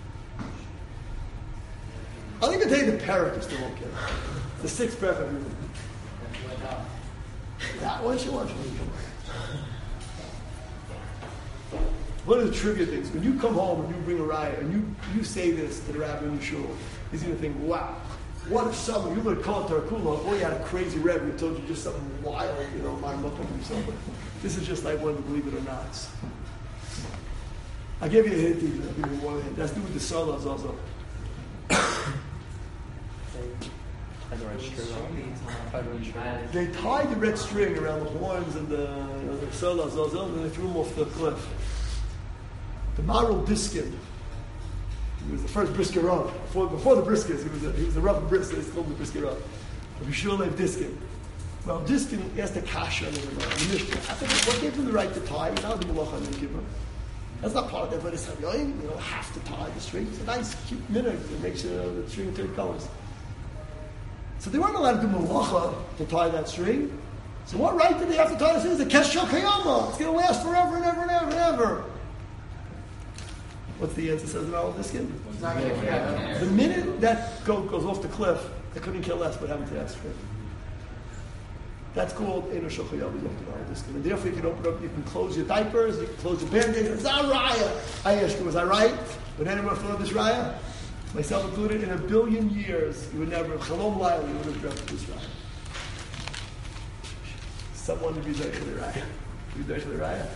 I'll even tell you the parak, you still won't get it. The sixth parak of Yuma. That one she wants. One of the trivia things, when you come home and you bring a raya and you, you say this to the rabbi in the shul, he's going to think, wow, what if someone, you would call it Tarakula, or you had a crazy rabbi who told you just something wild, you know, mind up on somebody. This is just like one to believe it or not. I'll give you a hint, even. I'll give you one hint. That's to do with the solas also. They tied the red string around the horns and the, you know, the solas also, and they threw them off the cliff. The Maral Diskin, he was the first Brisker Rav. Before, before the Briskers, he was the, he was the Rav of Brisker, he's called the Brisker Rav. Rabbi Shmuel Diskin. Well, Diskin asked a kasha in the Mishnah. I said, what gave him the right to tie? He's not the Malach on the Kippur. That's not part of their Vedas Havyoim. You don't have to tie the string. It's a nice, cute minute. It makes you know, the string turn colors. So they weren't allowed to do Malacha to tie that string. So what right did they have to tie the string? It's a Kesh Shel Kayama. It's going to last forever and ever and ever and ever. What's the answer? Says the Maral Diskin. The minute that goat goes off the cliff, they couldn't care less what happened to that string. That's called Eino Shel Chayam. And therefore, you can open up, you can close your diapers, you can close your band-aids. It's not raya. I asked you, was I right? Would anyone follow this raya? Myself included, in a billion years, you would never, Shalom Laila, you would have dreamt this raya. Someone would be there for the raya. Be there for the raya.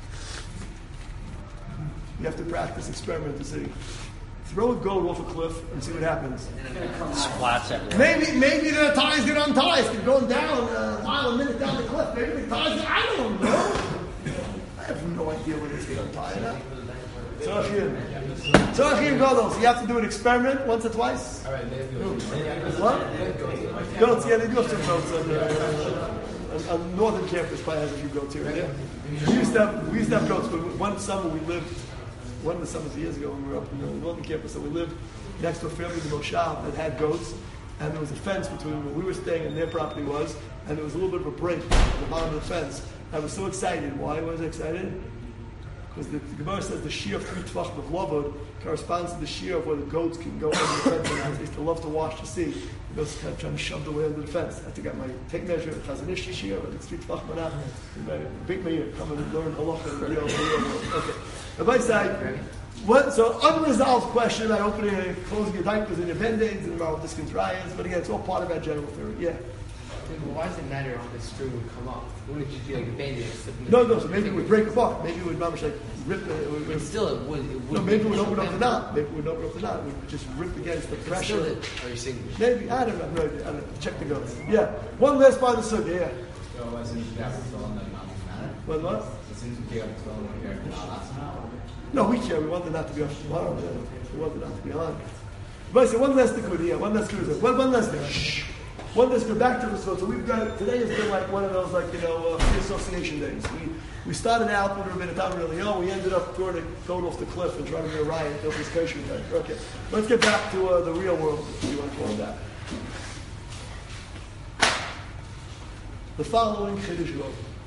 You have to practice experiment to see. Throw a goat off a cliff and see what happens. Splats everywhere. Maybe, maybe the tires get untied. It's going down a mile a minute down the cliff. Maybe the tires. I don't know. I have no idea when it's get untied. Huh? Tzachim. Tzachim Godos. You have to do an experiment once or twice. All right, they have goats. What? Goats. Yeah, they do have some goats on the on, on northern campus. Probably has a few goats here and there. We used to have, we used to have goats, but one summer we lived. One of the summers years ago when we were up in the northern campus, so we lived next to a family in the Moshav that had goats, and there was a fence between where we were staying and their property was, and there was a little bit of a break at the bottom of the fence. I was so excited. Why was I excited? Because the, the Gemara says the shear of three tvach of lavod corresponds to the shear of where the goats can go under the fence. And I used to love to watch the sea. The goats kept trying to shove their way under the fence. I had to get my tape measure, it has an issue shear, but it's three tvach manah. Big meir, come and learn halacha in the real world. Okay. Rabbi side, what? So unresolved question about opening and closing your diapers and your band-aids and about discount rayas, but again, it's all part of our general theory. Yeah. Well, why does it matter if the screw would come off? Wouldn't it just be like a band-aid? No, no. So maybe it would break apart. Maybe it would, mamish, like rip. It, it would, but still, it would. It would no, maybe it would open up the knot. Maybe it would open up the knot. It would just rip against the pressure. Still, are you saying? Maybe I don't know. No idea. I don't know. Check the goats. Yeah. One last part of the sukkah. Yeah. So, as soon as you have to fill in the not matter. What? What? As soon as you have to fill in the character, not No, we care. We want it not to be off tomorrow. We want it not to be on. But so one last thing here. One last thing. One, one last thing. Shh. One last thing. Back to the so we've got today has been like one of those like you know uh, free association days. We we started out with a bit of time really young. We ended up throwing a goat off the cliff and trying to be a riot. That was kosher day. Okay, let's get back to uh, the real world. If you want to call it that. The following chiddush.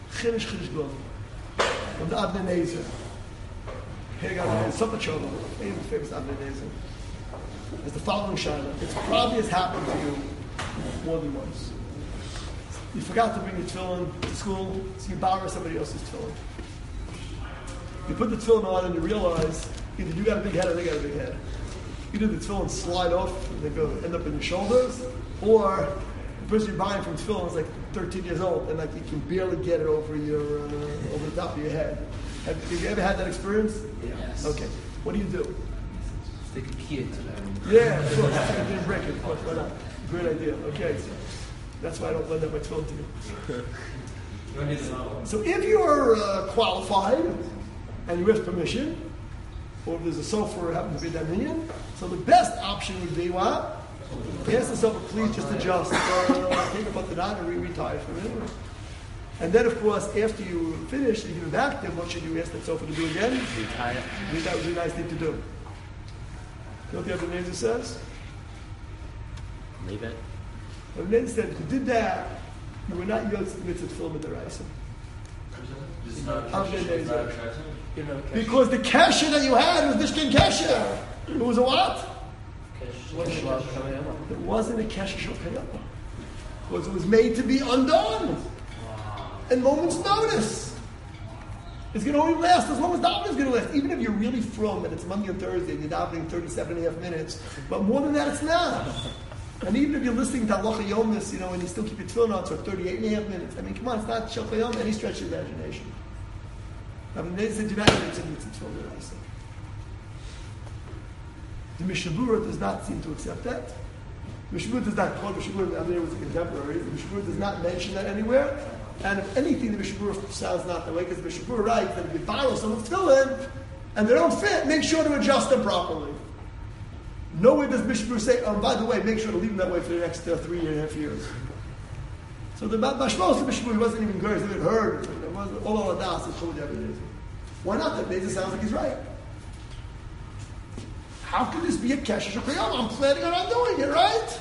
Chiddush Chiddush Gadol. From the Avnei Nezer. Here got a Sofa Cholo, famous, famous Avnei Nezer. It's the following Shaila. It's probably has happened to you more than once. You forgot to bring your tefillin to school, so you borrow somebody else's tefillin. You put the tefillin on and you realize either you got a big head or they got a big head. Either the tefillin slide off and they go end up in your shoulders, or the person you're buying from tefillin is like thirteen years old and like you can barely get it over your uh, over the top of your head. Have, have you ever had that experience? Yes. Okay. What do you do? Stick a key into them. Yeah, of course. I didn't break it. Of course, why not? Great idea. Okay. That's why I don't lend out my tefillin to you. So if you're uh, qualified and you have permission, or if there's a sofa who happens to be that minion, so the best option would be what? Ask the sofa, please just adjust, uh, take about the knot and re-retire for a minute. And then, of course, after you finish and give it back, then what should you ask that sofa to do again? Retire it. That would be a nice thing to do. You know what the other Nezer says? Leave it. The Nezer said, if you did that, you were not Yotz Mitzvah Film in the Raisa. Because the kesher that you had was Mishkan kesher. It was a what? It wasn't a kesher shel kayama. Because it was made to be undone. In moment's notice. It's going to only last as long as davening is going to last. Even if you're really from and it's Monday and Thursday and you're davening thirty-seven and a half minutes. But more than that, it's not. And even if you're listening to Halacha Yomis, you know, and you still keep your tefillin on for thirty-eight and a half minutes. I mean, come on, it's not Shel Chayom, any stretch of imagination. I mean, they said, do not need to tefillin. The Mishnah Berurah does not seem to accept that. The Mishnah Berurah does not quote Mishnah Berurah. I mean, it was a contemporary. The Mishnah Berurah does not mention that anywhere. And if anything, the Mishnah Berurah sounds not that way, because the Mishnah Berurah writes that if you borrow someone's tefillin and they don't fit, make sure to adjust them properly. Nowhere does Mishnah Berurah say, oh, by the way, make sure to leave them that way for the next uh, three and a half years. So the Mashmos of Mishnah Berurah wasn't even good. He even heard. It wasn't all all adas. It told you everything. Why not? That Nezer sounds like he's right. How can this be a kesher shel kayama? I'm planning on doing it, right?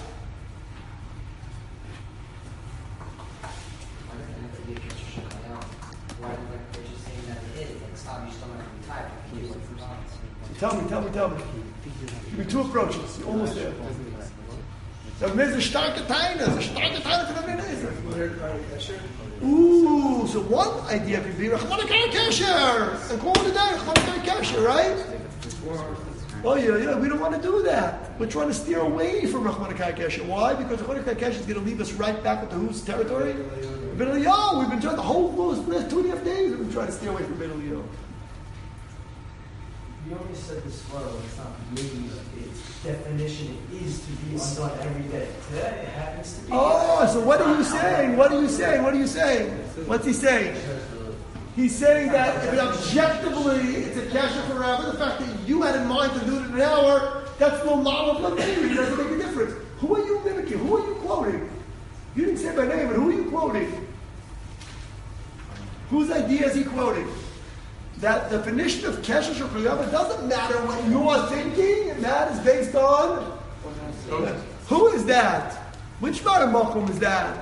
Tell me, tell me, tell me. Give me two approaches. You're almost there. So there's a starke Taina. There's a starke Taina for the Nezer. Ooh, so one idea could be Rachmanakai Kesher. And call it a day, Rachmanakai Kesher, right? Oh yeah, yeah, we don't want to do that. We're trying to steer away from Rachmanakai Kesher. Why? Because Rachmanakai Kesher is going to leave us right back into whose territory? Ben Eliyahu. We've been trying the whole last two and a half days. We've been trying to steer away from Ben Eliyahu. You only said this flow, it's not maybe, its definition is to be undone every day. Today it happens to be. Oh, so what are you saying? What are you saying? What are you saying? What's he saying? He's saying that if it objectively it's a kesher forever, the fact that you had in mind to do it in an hour, that's no model of lamenti. It doesn't make a difference. Who are you mimicking? Who are you quoting? You didn't say by name, but who are you quoting? Whose idea is he quoting? That definition of kesher shel kayama doesn't matter what you're thinking. It matters based on who is that? Which Makom is that?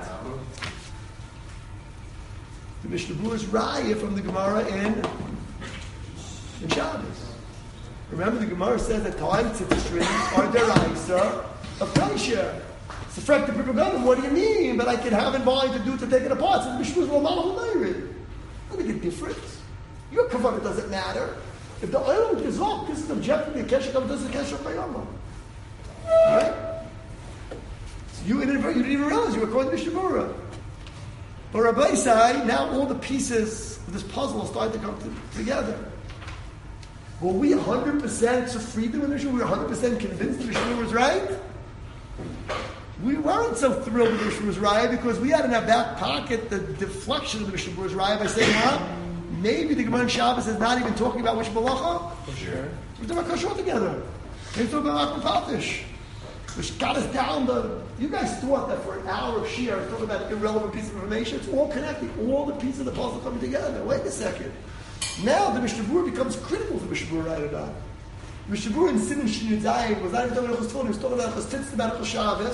The Mishnah Berurah is Raya from the Gemara in, in Shabbos. Remember, the Gemara says that Taim Tzitz are deraisa of Kaisher. So, Frank, the people go, what do you mean? But I can have in mind to do to take it apart. So the Mishnah Berurah is Romanah Humayrid. Doesn't make a difference. Your kavanah doesn't matter. If the oil is off, this is objectively a kesher kavanah, this is a kesher kayama. Right? So you, you didn't even realize you were quoting Mishnah Berurah. But Rabbi Isai, now all the pieces of this puzzle start to come to, together. Were we one hundred percent so freedom in the Mishnah? We were one hundred percent convinced the Mishnah was right? We weren't so thrilled that the Mishnah was right because we had in our back pocket the deflection of the Mishnah was right by saying, huh? Maybe the Gemara in Shabbos is not even talking about which malacha. For sure. We're talking about kashrut together. We're talking about Akmafatish. Which got us down the... You guys thought that for an hour of Shia, talking about an irrelevant piece of information, it's all connected. All the pieces of the puzzle coming together. Wait a second. Now the Mishnah Berurah becomes critical for Mishnah Berurah, right or not. Mishnah Berurah in Sin and Shin Zayin was not even talking about Chos Tefillin, he was talking about Chos Tzitzit, about Chos Shabbos.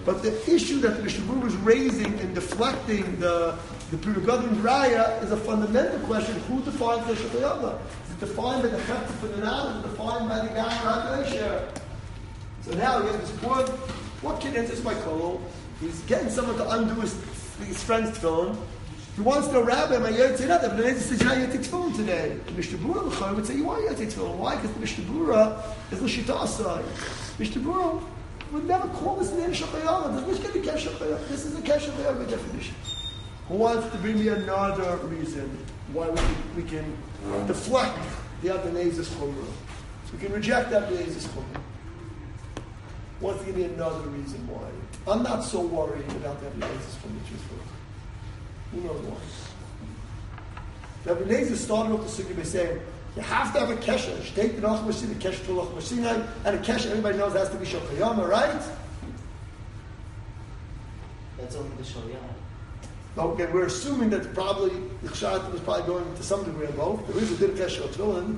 But the issue that the Mishnah Berurah is raising and deflecting the the Pri Megadim Raya is a fundamental question: who defines the Shachayama? Is it defined by the Chefta for the Nal? Is it defined by the Gamma Share? So now he has this one. What kid enters my kol? He's getting someone to undo his, his friend's tefillin. He wants to know, Rabbi, my Yotze Nat, but the Nezah says you're not Yotze tefillin today. The Mishnah Berurah would say you are Yotze tefillin. Why? Because the Mishnah Berurah is l'shita asai. Mishnah Berurah would never call this name Shachayama. This is going to be Shachayama. This is a Shachayama definition. Who wants to bring me another reason why we can, we can deflect the Abnez's Chumrah? We can reject Abnez's Chumrah. Who wants to give me another reason why? I'm not so worried about the Abnez's Chumrah, truthfully. Who knows why? The Abnez's started off the Sukkah by saying, you have to have a kesha. You take the Nachma Sinai, the kesha to Nachma Sinai, and a kesha everybody knows has to be Shachayama, right? That's only the Shalyam. Okay, we're assuming that probably the Kshat was probably going to some degree of both. There is a bit of Kesher Tefillin.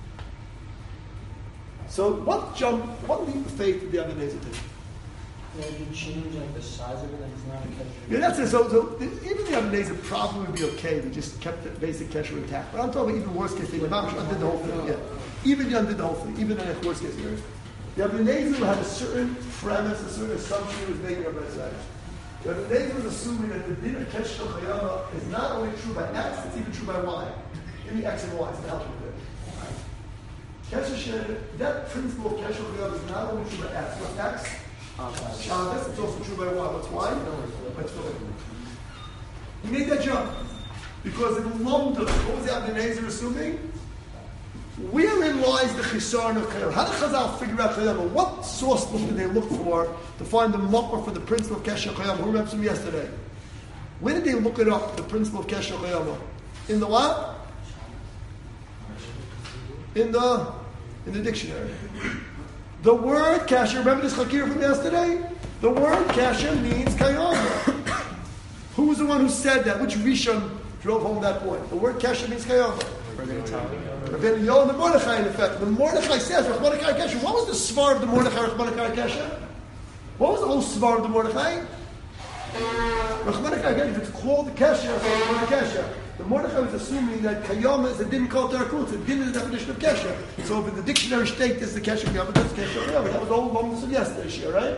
So what jump, what leap of faith did the Abnezah take? Yeah, you change like the size of it, and it's not a kesher. Yeah, that's it. So, so even the Abnezah probably would be okay. We just kept the basic Kesher intact. But I'm talking about even worst case thing. The Mamash undid the whole thing. Yeah, even you undid the whole thing. Even in a worst case scenario, the Abnezah had a certain premise, a certain assumption he was making of that side. The Abnezah was assuming that the din of Kesher Chayama is not only true by X, it's even true by Y. Give me X and Y, it's the help with it. Kesher, that principle of Kesher Chayama is not only true by X. What's X? Shabbos, it's also true by Y. What's Y? By Tefillin. He made that jump. Because in Lomda, what was the Abnezah assuming? Wherein lies the Chisarn of Chayam? How did Chazal figure out Chayam? What source book did they look for to find the makor for the principle of Kesher Chayam? Who remembers from yesterday? Where did they look it up, the principle of Kesher Chayam? In the what? In the in the dictionary. The word Kesher, remember this Chakir from yesterday? The word Kesher means Kayama. Who was the one who said that? Which Rishon drove home that point? The word Kesher means Kayama. Rabbeinu Yonah the Mordechai, in effect. The Mordechai says, Rachmana Kesher. What was the svar of the Mordechai, Rachmana Kesher? What was the whole svar of the Mordechai? Rachmana Kesher. If it's called the Kesher, it's Rachmana Kesher. The Mordechai was assuming that Kayama is a din called Tarakut. It's a din is the definition of Kesher. So if in the dictionary state is the Kesher Kayama, that's Kesher Kayama. That was the whole moment of yesterday's year, right?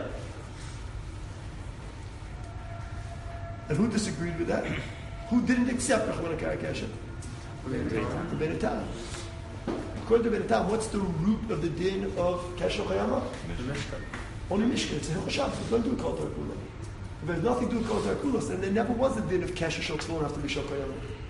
And who disagreed with that? Who didn't accept Rachmana Kesher? The Benetam. According to Benetam, what's the root of the din of Kesher Chayama? Only Mishka. It's a Hilchos Shabbos. It doesn't do with Kol Tarakula. If there's nothing to do with Kol Tarakula, then there never was a din of Kesher Shel Tzvon after Mishka Chayama.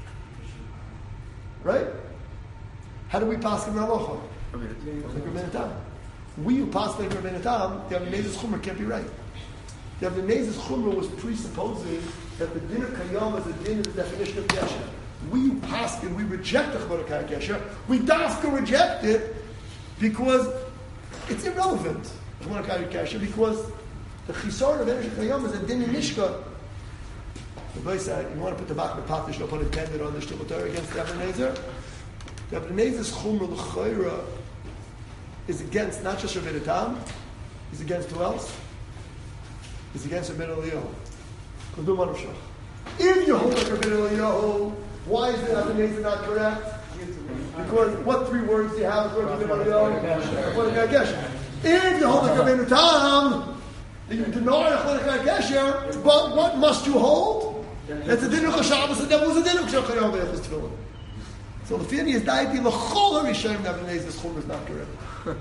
Right? How do we pass in Halacha? Like Benetam. We who pass like Benetam, the Abnezah's Chumrah can't be right. The Abnezah's Chumrah was presupposing that the din of Kayama is a din of the definition of Kesher. We pass and we reject the Chmona Kesher. We dafka reject it because it's irrelevant. Chmona Kesher because the Chisar of Energy Kayam is a din in Mishka. The boy said, you want to put the back of the patish, no pun intended, on the Shtuchatar against the Abnezah? The Abnezah's Chumrah, the Chayra, is against not just Rabbeinu Tam, he's against who else? He's against Rabbeinu Eliyahu. If you hold like Rabbeinu Eliyahu, why is the Abnezah not correct? Because what three words do you have according to Rabbeinu Eliyahu? If you hold like Rabbeinu Tam, then you deny Rabbeinu Kesher, but what must you hold? That's a din of Shabbos, and that was a din of Shachayam B'Echus Tefillin. So the feeling is that the L'chol HaRishayim Abnezah's Chumrah is not correct.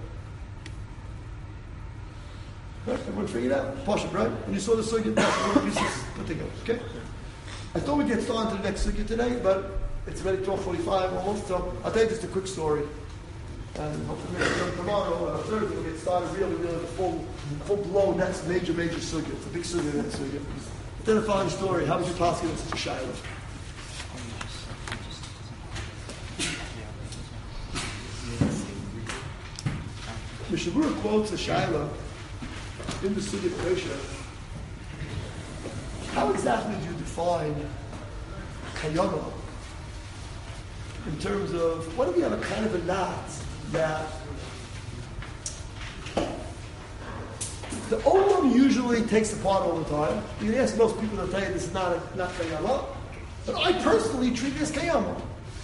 Right? Everyone figured it out? Pasha, right? When you saw the sugya, that's what pieces put together. Okay? I thought we'd get started to the next sugya today, but it's already twelve forty-five almost, so I'll tell you just a quick story. And hopefully maybe tomorrow, uh, Thursday, we'll get started really, really the full, full blow next major, major sugya. It's a big sugya, that sugya. Then a following story. How would you pass it in such a shiloh? Mishnah Berurah quotes a shiloh in the Sugya Kosher. How exactly do you define Kayama in terms of what do we have a kind of a knot that The Olam usually takes the part all the time. You can ask most people, they'll tell you this is not a, not Kayama. But I personally treat it as Kayama.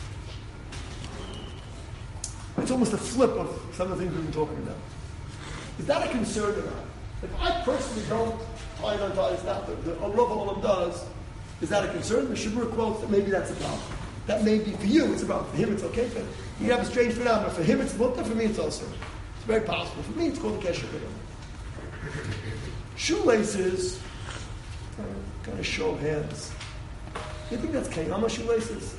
It's almost a flip of some of the things we've been talking about. Is that a concern or not? If I personally don't tie it untie it's not, the, the Rav Olam does, is that a concern? The Shabur quotes that maybe that's a problem. That may be for you, it's a problem. For him, it's okay. But you have a strange phenomenon. For him, it's mutter. For me, it's also. It's very possible. For me, it's called a kesher kayama. Shoelaces, uh, kind of show of hands. You think that's kayama shoelaces?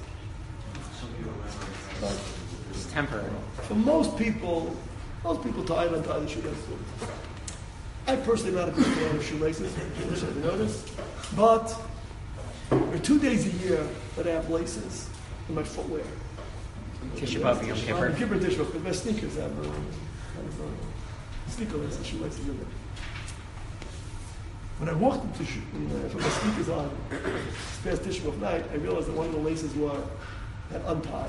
But It's temporary. for most people, most people tie and untie the shoelaces. I personally am not a big fan of shoelaces. I should have noticed. But there are two days a year that I have laces in my footwear. Tisha B'Av and Yom Kippur. Yom Kippur and Tisha B'Av, but my sneakers have uh, kind of, uh, sneaker laces, shoelaces in them. When I walked into sh- you know, I put my sneakers on this past Tisha B'Av night, I realized that one of the laces were had untied.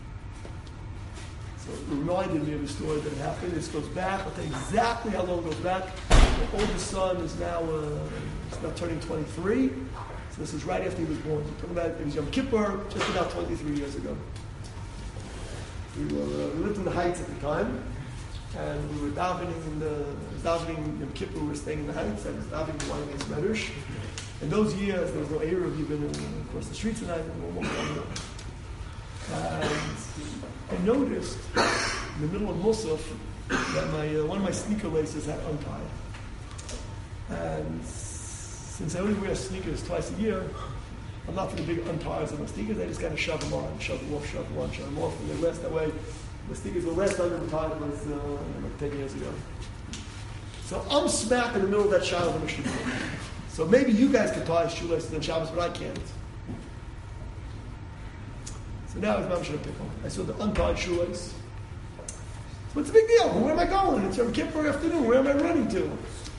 So it reminded me of a story that happened. This goes back, I'll tell you exactly how long it goes back. My oldest son is now uh, he's now turning twenty-three. So this is right after he was born. We're talking about it was Yom Kippur, just about twenty-three years ago. We were uh, we lived in the Heights at the time, and we were davening in the davening Yom Kippur. We were staying in the Heights. I was davening the one against Medrash. In those years, there was no Eruv even uh, across the streets, and I and I noticed in the middle of Musaf that my uh, one of my sneaker laces had untied. And since I only wear sneakers twice a year, I'm not for the big unties of my sneakers. I just kind of shove them on, shove them off, shove them on, shove them off, and they last that way. The sneakers were last under the time was uh, like ten years ago. So I'm smack in the middle of that Shabbos on the Mishnah. So maybe you guys can tie shoelaces on Shabbos, but I can't. So now it's Mamash pickle. I saw the untied shoelace. What's the big deal? Where am I going? It's Yom Kippur afternoon. Where am I running to?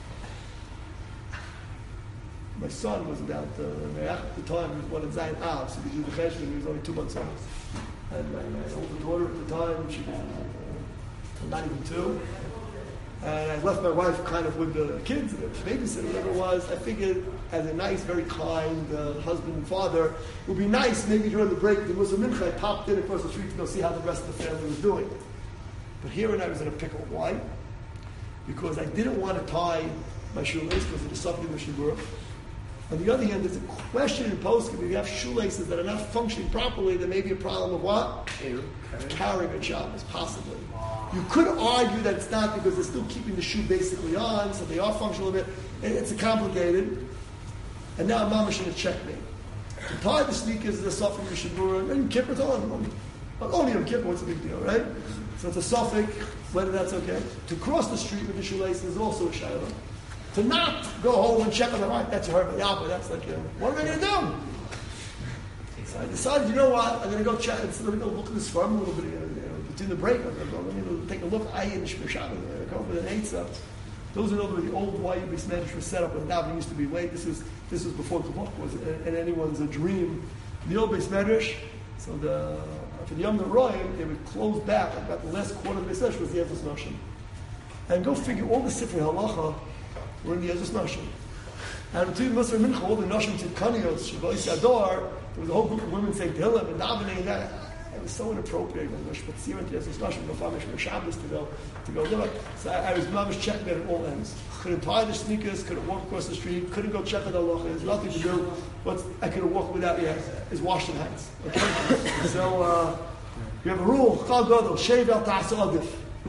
My son was about, uh, at the time, he was one in Zion Av, so he did the freshman, he was only two months old. And my, my older daughter at the time, she was uh, not even two. And I left my wife kind of with the kids, the babysitter, whatever it was. I figured, as a nice, very kind uh, husband and father, it would be nice maybe during the break, the Muslim Mincha, I popped in across the street to go see how the rest of the family was doing. But here and I was in a pickle. Why? Because I didn't want to tie my shoelace because of the suffering of the Shabbat. On the other hand, there's a question in poskim. If you have shoelaces that are not functioning properly, there may be a problem of what? Carrying a Shabbos, possibly. You could argue that it's not because they're still keeping the shoe basically on, so they are functional a bit. It's complicated. And now Mamash should check me. To tie the sneakers is a suffix of Shabura, and Kippur's on. But only on Kippur, what's the big deal, right? So it's a suffix, whether that's okay. To cross the street with the shoelaces is also a shayla. To not go home and check on the right, that's a herb. Yeah, but that's like, you know, what am I going to do? So I decided, you know what, I'm going to go check, instead of going to look at this farm a little bit, you know, between the break, I'm going to go take a look, I in Shmishad, I go with an eight stuff. Those are the old Y U B Medrash was set up when Davening used to be late. This was this was before Kavach was and anyone's a dream. The old base Medrash, so the for the Yom Royim, they would close back about the last quarter of the Medrash was the Ezras Nashim. And go figure, all the Sifrei Halacha were in the Ezras Nashim. And between Musar and Mincha, all the Nashim Tzidkanios, Shavai Sador, there was a whole group of women saying Tehillim and davening, and that it was so inappropriate. When Rosh Hashanah and Ezras Nashim, no famish for Shabbos to go to go look. So I, I was mamish checking that at all ends. Couldn't tie the sneakers, couldn't walk across the street, couldn't go check on the halacha. There's nothing to do. What's I could have walked without yeah, is Washington Heights. Okay, so uh, we have a rule: Chal Gadol, shave el ta'asa adif.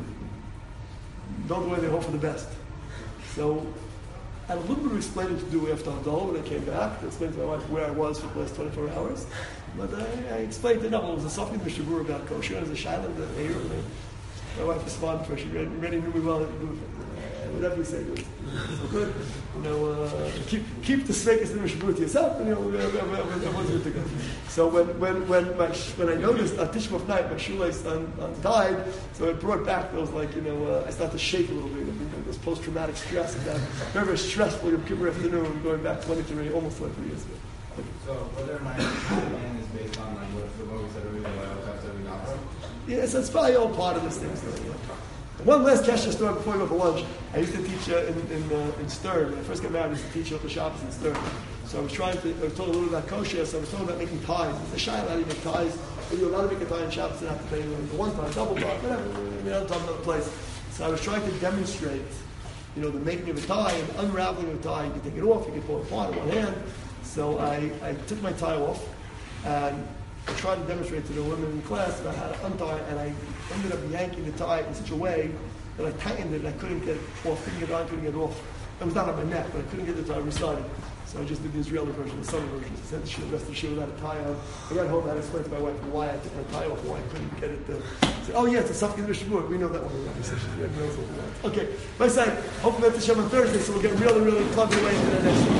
Don't do anything, hope for the best. So I had a little bit of explaining to do after Hadol when I came back. I explained to my wife where I was for the last twenty-four hours. But I, I explained enough. It was a something Mishabur about kosher. It was a shayla that air. My wife responded for her. She already knew me well. Whatever you say, good. So good. You know, uh, keep keep the svekas in Mishabur to yourself, and you know, everyone's good to go. So when when when my when I noticed on Tisha B'Av night my shoelace un, untied, so it brought back those like you know uh, I started to shake a little bit. You know, those post traumatic stress of that very very stressful Yom Kippur afternoon going back twenty-three almost twenty-three years ago. So whether my opinion is based on like what the movie said originally, I have to be not. Yeah, so it's probably all part of this thing. So, yeah. One last Kesher story before I go for lunch. I used to teach uh, in in, uh, in Stern. When I first got married, I used to teach Hilchos Shabbos in Stern. So I was trying to, I was told a little about kosher, so I was told about making ties. It's a shy how do you make ties? Are you allowed to make a tie in Shabbos and have to pay the one tie, double tie, whatever, I mean, I'm talking about the place. So I was trying to demonstrate, you know, the making of a tie and unraveling of a tie. You can take it off, you can pull it apart in one hand. So I, I took my tie off, and I tried to demonstrate to the women in class about how to untie, and I ended up yanking the tie in such a way that I tightened it and I couldn't get it off, couldn't get it on, couldn't get it off. It was not on my neck, but I couldn't get the tie restarted. So I just did the Israeli version, the summer version. I sent the shul, the rest of the shul without a tie on. I got home, I had to explain to my wife why I took my tie off, why I couldn't get it to... I said, oh yeah, it's a Safkin Mishabur. We know that one already. So she knows all that. Okay, by saying, hopefully that's the Shem on Thursday, so we'll get really, really plugged away into the next week.